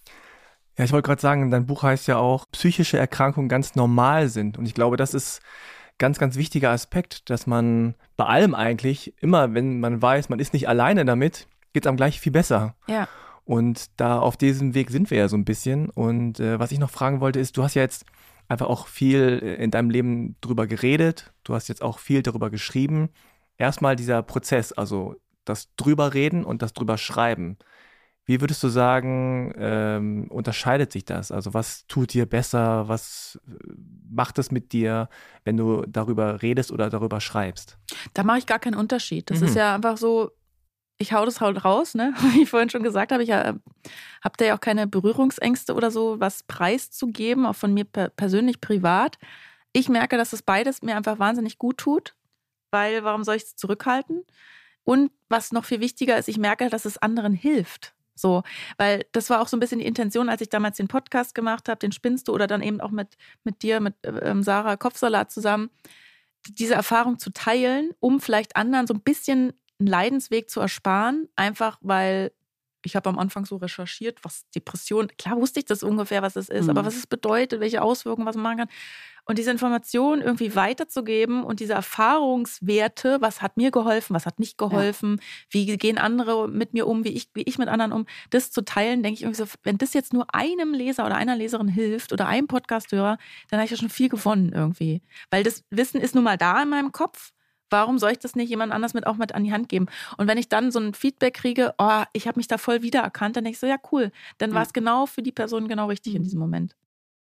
Ja, ich wollte gerade sagen, dein Buch heißt ja auch, psychische Erkrankungen ganz normal sind. Und ich glaube, das ist ganz, ganz wichtiger Aspekt, dass man bei allem eigentlich, immer wenn man weiß, man ist nicht alleine damit, geht es einem gleich viel besser. Ja. Und da auf diesem Weg sind wir ja so ein bisschen. Und äh, was ich noch fragen wollte ist, du hast ja jetzt einfach auch viel in deinem Leben drüber geredet. Du hast jetzt auch viel darüber geschrieben. Erstmal dieser Prozess, also das drüber reden und das drüber schreiben. Wie würdest du sagen, ähm, unterscheidet sich das? Also was tut dir besser? Was macht es mit dir, wenn du darüber redest oder darüber schreibst? Da mache ich gar keinen Unterschied. Das Mhm. ist ja einfach so, ich hau das halt raus, ne? Wie ich vorhin schon gesagt habe, ich äh, habe da ja auch keine Berührungsängste oder so, was preiszugeben, auch von mir per- persönlich privat. Ich merke, dass das beides mir einfach wahnsinnig gut tut, weil warum soll ich es zurückhalten? Und was noch viel wichtiger ist, ich merke, dass es anderen hilft. So, weil das war auch so ein bisschen die Intention, als ich damals den Podcast gemacht habe, den Spinnst du, oder dann eben auch mit, mit dir, mit ähm, Sarah Kopfsalat zusammen, diese Erfahrung zu teilen, um vielleicht anderen so ein bisschen einen Leidensweg zu ersparen, einfach weil ich habe am Anfang so recherchiert, was Depression, klar wusste ich das ungefähr, was es ist, mhm. aber was es bedeutet, welche Auswirkungen, was man machen kann. Und diese Informationen irgendwie weiterzugeben und diese Erfahrungswerte, was hat mir geholfen, was hat nicht geholfen, ja. wie gehen andere mit mir um, wie ich, wie ich mit anderen um, das zu teilen, denke ich irgendwie so, wenn das jetzt nur einem Leser oder einer Leserin hilft oder einem Podcast-Hörer, dann habe ich ja schon viel gewonnen irgendwie. Weil das Wissen ist nun mal da in meinem Kopf. Warum soll ich das nicht jemand anders mit auch mit an die Hand geben? Und wenn ich dann so ein Feedback kriege, oh, ich habe mich da voll wiedererkannt, dann denke ich so, ja cool, dann war es genau für die Person genau richtig in diesem Moment.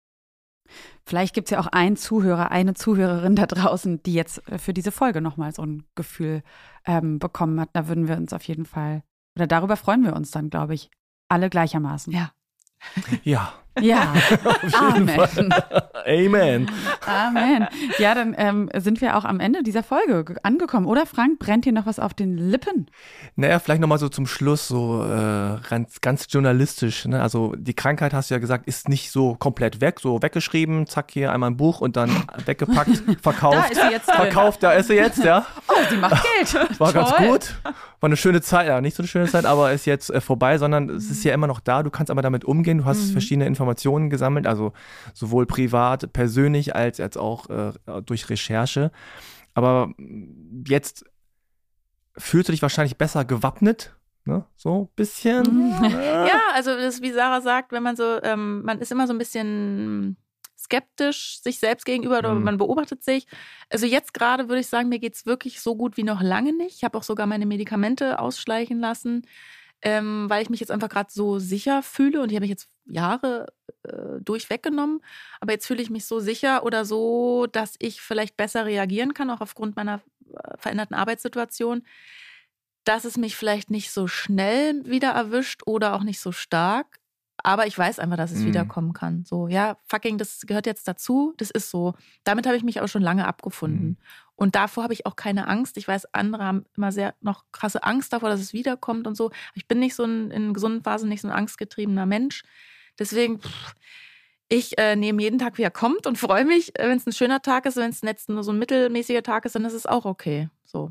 Vielleicht gibt es ja auch einen Zuhörer, eine Zuhörerin da draußen, die jetzt für diese Folge nochmal so ein Gefühl ähm, bekommen hat. Da würden wir uns auf jeden Fall, oder darüber freuen wir uns dann, glaube ich, alle gleichermaßen. Ja. Ja. Ja, Amen. Amen. Amen. Ja, dann ähm, sind wir auch am Ende dieser Folge angekommen. Oder Frank, brennt dir noch was auf den Lippen? Naja, vielleicht nochmal so zum Schluss, so äh, ganz, ganz journalistisch. Ne? Also die Krankheit, hast du ja gesagt, ist nicht so komplett weg, so weggeschrieben, zack, hier einmal ein Buch und dann weggepackt, verkauft. Da ist sie jetzt drin. Verkauft, da ist sie jetzt, ja. Oh, sie macht Geld. War Toll. Ganz gut. War eine schöne Zeit, ja, nicht so eine schöne Zeit, aber ist jetzt äh, vorbei, sondern es ist ja immer noch da. Du kannst aber damit umgehen. Du hast mhm. verschiedene Informationen gesammelt, also sowohl privat, persönlich als, als auch äh, durch Recherche. Aber jetzt fühlst du dich wahrscheinlich besser gewappnet, ne? So ein bisschen. Mhm. Ja, also das ist, wie Sarah sagt, wenn man so, ähm, man ist immer so ein bisschen skeptisch sich selbst gegenüber oder mhm. man beobachtet sich. Also jetzt gerade würde ich sagen, mir geht es wirklich so gut wie noch lange nicht. Ich habe auch sogar meine Medikamente ausschleichen lassen, ähm, weil ich mich jetzt einfach gerade so sicher fühle und die habe ich jetzt Jahre äh, durchweggenommen. Aber jetzt fühle ich mich so sicher oder so, dass ich vielleicht besser reagieren kann, auch aufgrund meiner äh, veränderten Arbeitssituation, dass es mich vielleicht nicht so schnell wieder erwischt oder auch nicht so stark. Aber ich weiß einfach, dass es mm. wiederkommen kann. So, ja, fucking, das gehört jetzt dazu. Das ist so. Damit habe ich mich aber schon lange abgefunden. Mm. Und davor habe ich auch keine Angst. Ich weiß, andere haben immer sehr noch krasse Angst davor, dass es wiederkommt und so. Ich bin nicht so ein, in gesunden Phasen nicht so ein angstgetriebener Mensch. Deswegen, pff, ich äh, nehme jeden Tag, wie er kommt und freue mich. Wenn es ein schöner Tag ist, wenn es jetzt nur so ein mittelmäßiger Tag ist, dann ist es auch okay. So.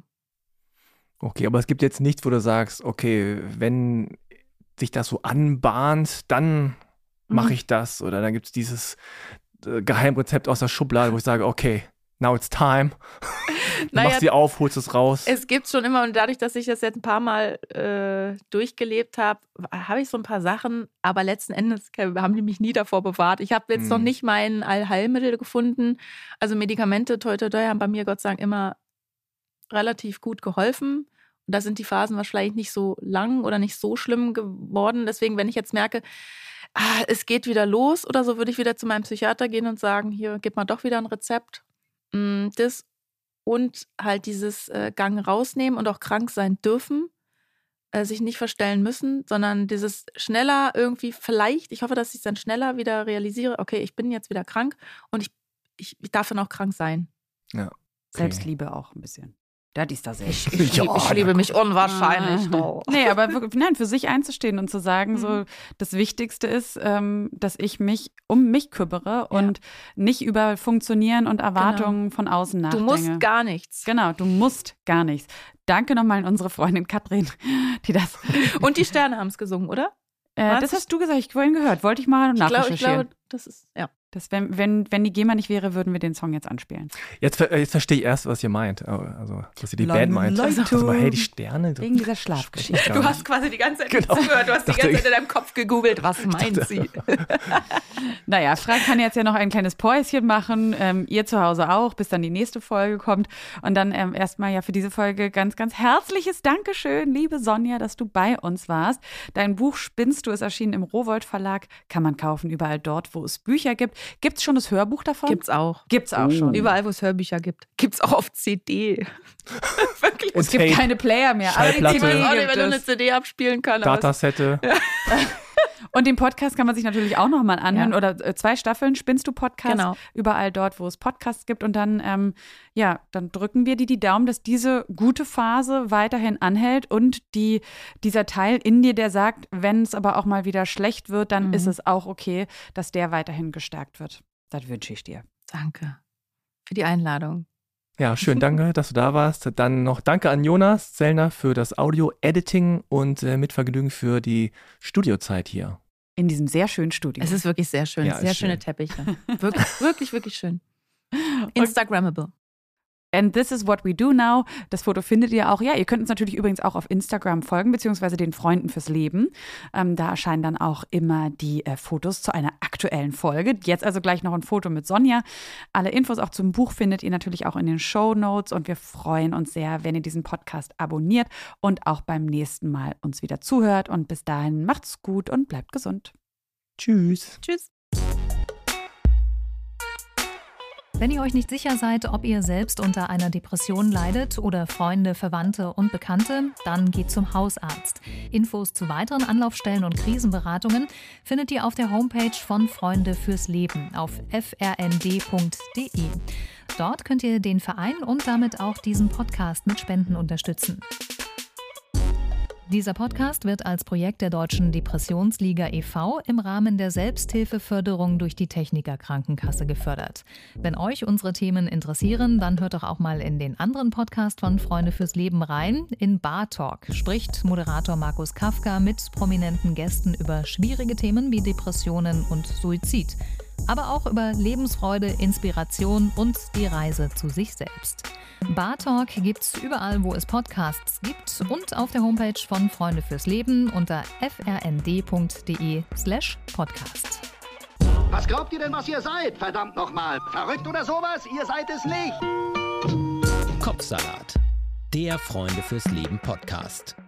Okay, aber es gibt jetzt nichts, wo du sagst, okay, wenn sich das so anbahnt, dann mache ich das. Oder dann gibt es dieses äh, Geheimrezept aus der Schublade, wo ich sage, okay, now it's time. Du naja, machst sie auf, holst es raus. Es gibt schon immer, und dadurch, dass ich das jetzt ein paar Mal äh, durchgelebt habe, habe ich so ein paar Sachen, aber letzten Endes haben die mich nie davor bewahrt. Ich habe jetzt hm. noch nicht mein Allheilmittel gefunden. Also Medikamente, toi toi toi, haben bei mir Gott sei Dank immer relativ gut geholfen. Und da sind die Phasen wahrscheinlich nicht so lang oder nicht so schlimm geworden. Deswegen, wenn ich jetzt merke, ah, es geht wieder los oder so, würde ich wieder zu meinem Psychiater gehen und sagen, hier, gib mal doch wieder ein Rezept. Das und halt dieses äh, Gang rausnehmen und auch krank sein dürfen, äh, sich nicht verstellen müssen, sondern dieses schneller irgendwie vielleicht, ich hoffe, dass ich es dann schneller wieder realisiere, okay, ich bin jetzt wieder krank und ich, ich, ich darf dann auch krank sein. Ja. Okay. Selbstliebe auch ein bisschen. Ja, die ist da sehr Ich, ich, ja, liebe, ich liebe mich unwahrscheinlich. Oh. Nee, aber wirklich, nein, für sich einzustehen und zu sagen, mhm. so das Wichtigste ist, ähm, dass ich mich um mich kümmere ja. und nicht über Funktionieren und Erwartungen genau. von außen nachdenke. Du musst gar nichts. Genau, du musst gar nichts. Danke nochmal an unsere Freundin Katrin, die das. Und die Sterne haben es gesungen, oder? Äh, das hast du gesagt, ich vorhin gehört. Wollte ich mal nachrecherchieren. Ich glaube, das ist, ja. Das, wenn, wenn, wenn die GEMA nicht wäre, würden wir den Song jetzt anspielen. Jetzt, jetzt verstehe ich erst, was ihr meint. Also, was ihr die Band meint. Leute. Also mal, hey, die Sterne. Wegen dieser Schlafgeschichte. Du hast quasi die ganze Zeit genau. zugehört. Du hast die ganze Zeit in deinem Kopf gegoogelt, was meint sie. Naja, Frank kann jetzt ja noch ein kleines Päuschen machen. Ähm, ihr zu Hause auch, bis dann die nächste Folge kommt. Und dann ähm, erstmal ja für diese Folge ganz, ganz herzliches Dankeschön, liebe Sonja, dass du bei uns warst. Dein Buch Spinnst du ist erschienen im Rowohlt Verlag. Kann man kaufen überall dort, wo es Bücher gibt. Gibt es schon das Hörbuch davon? Gibt's auch. Gibt's auch oh. schon. Überall, wo es Hörbücher gibt. Gibt's auch auf C D. Wirklich. Es gibt keine Player mehr. Aber die C D auch nicht, wenn du eine C D abspielen kannst. Datasette. Ja. Und den Podcast kann man sich natürlich auch nochmal anhören. Ja. Oder äh, zwei Staffeln Spinnst du Podcast. Genau. Überall dort, wo es Podcasts gibt. Und dann, ähm, ja, dann drücken wir dir die Daumen, dass diese gute Phase weiterhin anhält und die, dieser Teil in dir, der sagt, wenn es aber auch mal wieder schlecht wird, dann mhm. ist es auch okay, dass der weiterhin gestärkt wird. Das wünsche ich dir. Danke für die Einladung. Ja, schön, danke, dass du da warst. Dann noch danke an Jonas Zellner für das Audio-Editing und äh, mit Vergnügen für die Studiozeit hier. In diesem sehr schönen Studio. Es ist wirklich sehr schön, Ja, sehr ist schöne schön. Teppiche. Wirklich, wirklich, wirklich schön. Instagrammable. And this is what we do now. Das Foto findet ihr auch. Ja, ihr könnt uns natürlich übrigens auch auf Instagram folgen, beziehungsweise den Freunden fürs Leben. Ähm, da erscheinen dann auch immer die äh, Fotos zu einer aktuellen Folge. Jetzt also gleich noch ein Foto mit Sonja. Alle Infos auch zum Buch findet ihr natürlich auch in den Shownotes. Und wir freuen uns sehr, wenn ihr diesen Podcast abonniert und auch beim nächsten Mal uns wieder zuhört. Und bis dahin macht's gut und bleibt gesund. Tschüss. Tschüss. Wenn ihr euch nicht sicher seid, ob ihr selbst unter einer Depression leidet oder Freunde, Verwandte und Bekannte, dann geht zum Hausarzt. Infos zu weiteren Anlaufstellen und Krisenberatungen findet ihr auf der Homepage von Freunde fürs Leben auf f r n d punkt d e. Dort könnt ihr den Verein und damit auch diesen Podcast mit Spenden unterstützen. Dieser Podcast wird als Projekt der Deutschen Depressionsliga e V im Rahmen der Selbsthilfeförderung durch die Techniker Krankenkasse gefördert. Wenn euch unsere Themen interessieren, dann hört doch auch mal in den anderen Podcast von Freunde fürs Leben rein. In Bar Talk spricht Moderator Markus Kafka mit prominenten Gästen über schwierige Themen wie Depressionen und Suizid. Aber auch über Lebensfreude, Inspiration und die Reise zu sich selbst. Bar Talk gibt's überall, wo es Podcasts gibt und auf der Homepage von Freunde fürs Leben unter f r n d punkt d e slash podcast. Was glaubt ihr denn, was ihr seid? Verdammt nochmal. Verrückt oder sowas? Ihr seid es nicht. Kopfsalat, der Freunde fürs Leben Podcast.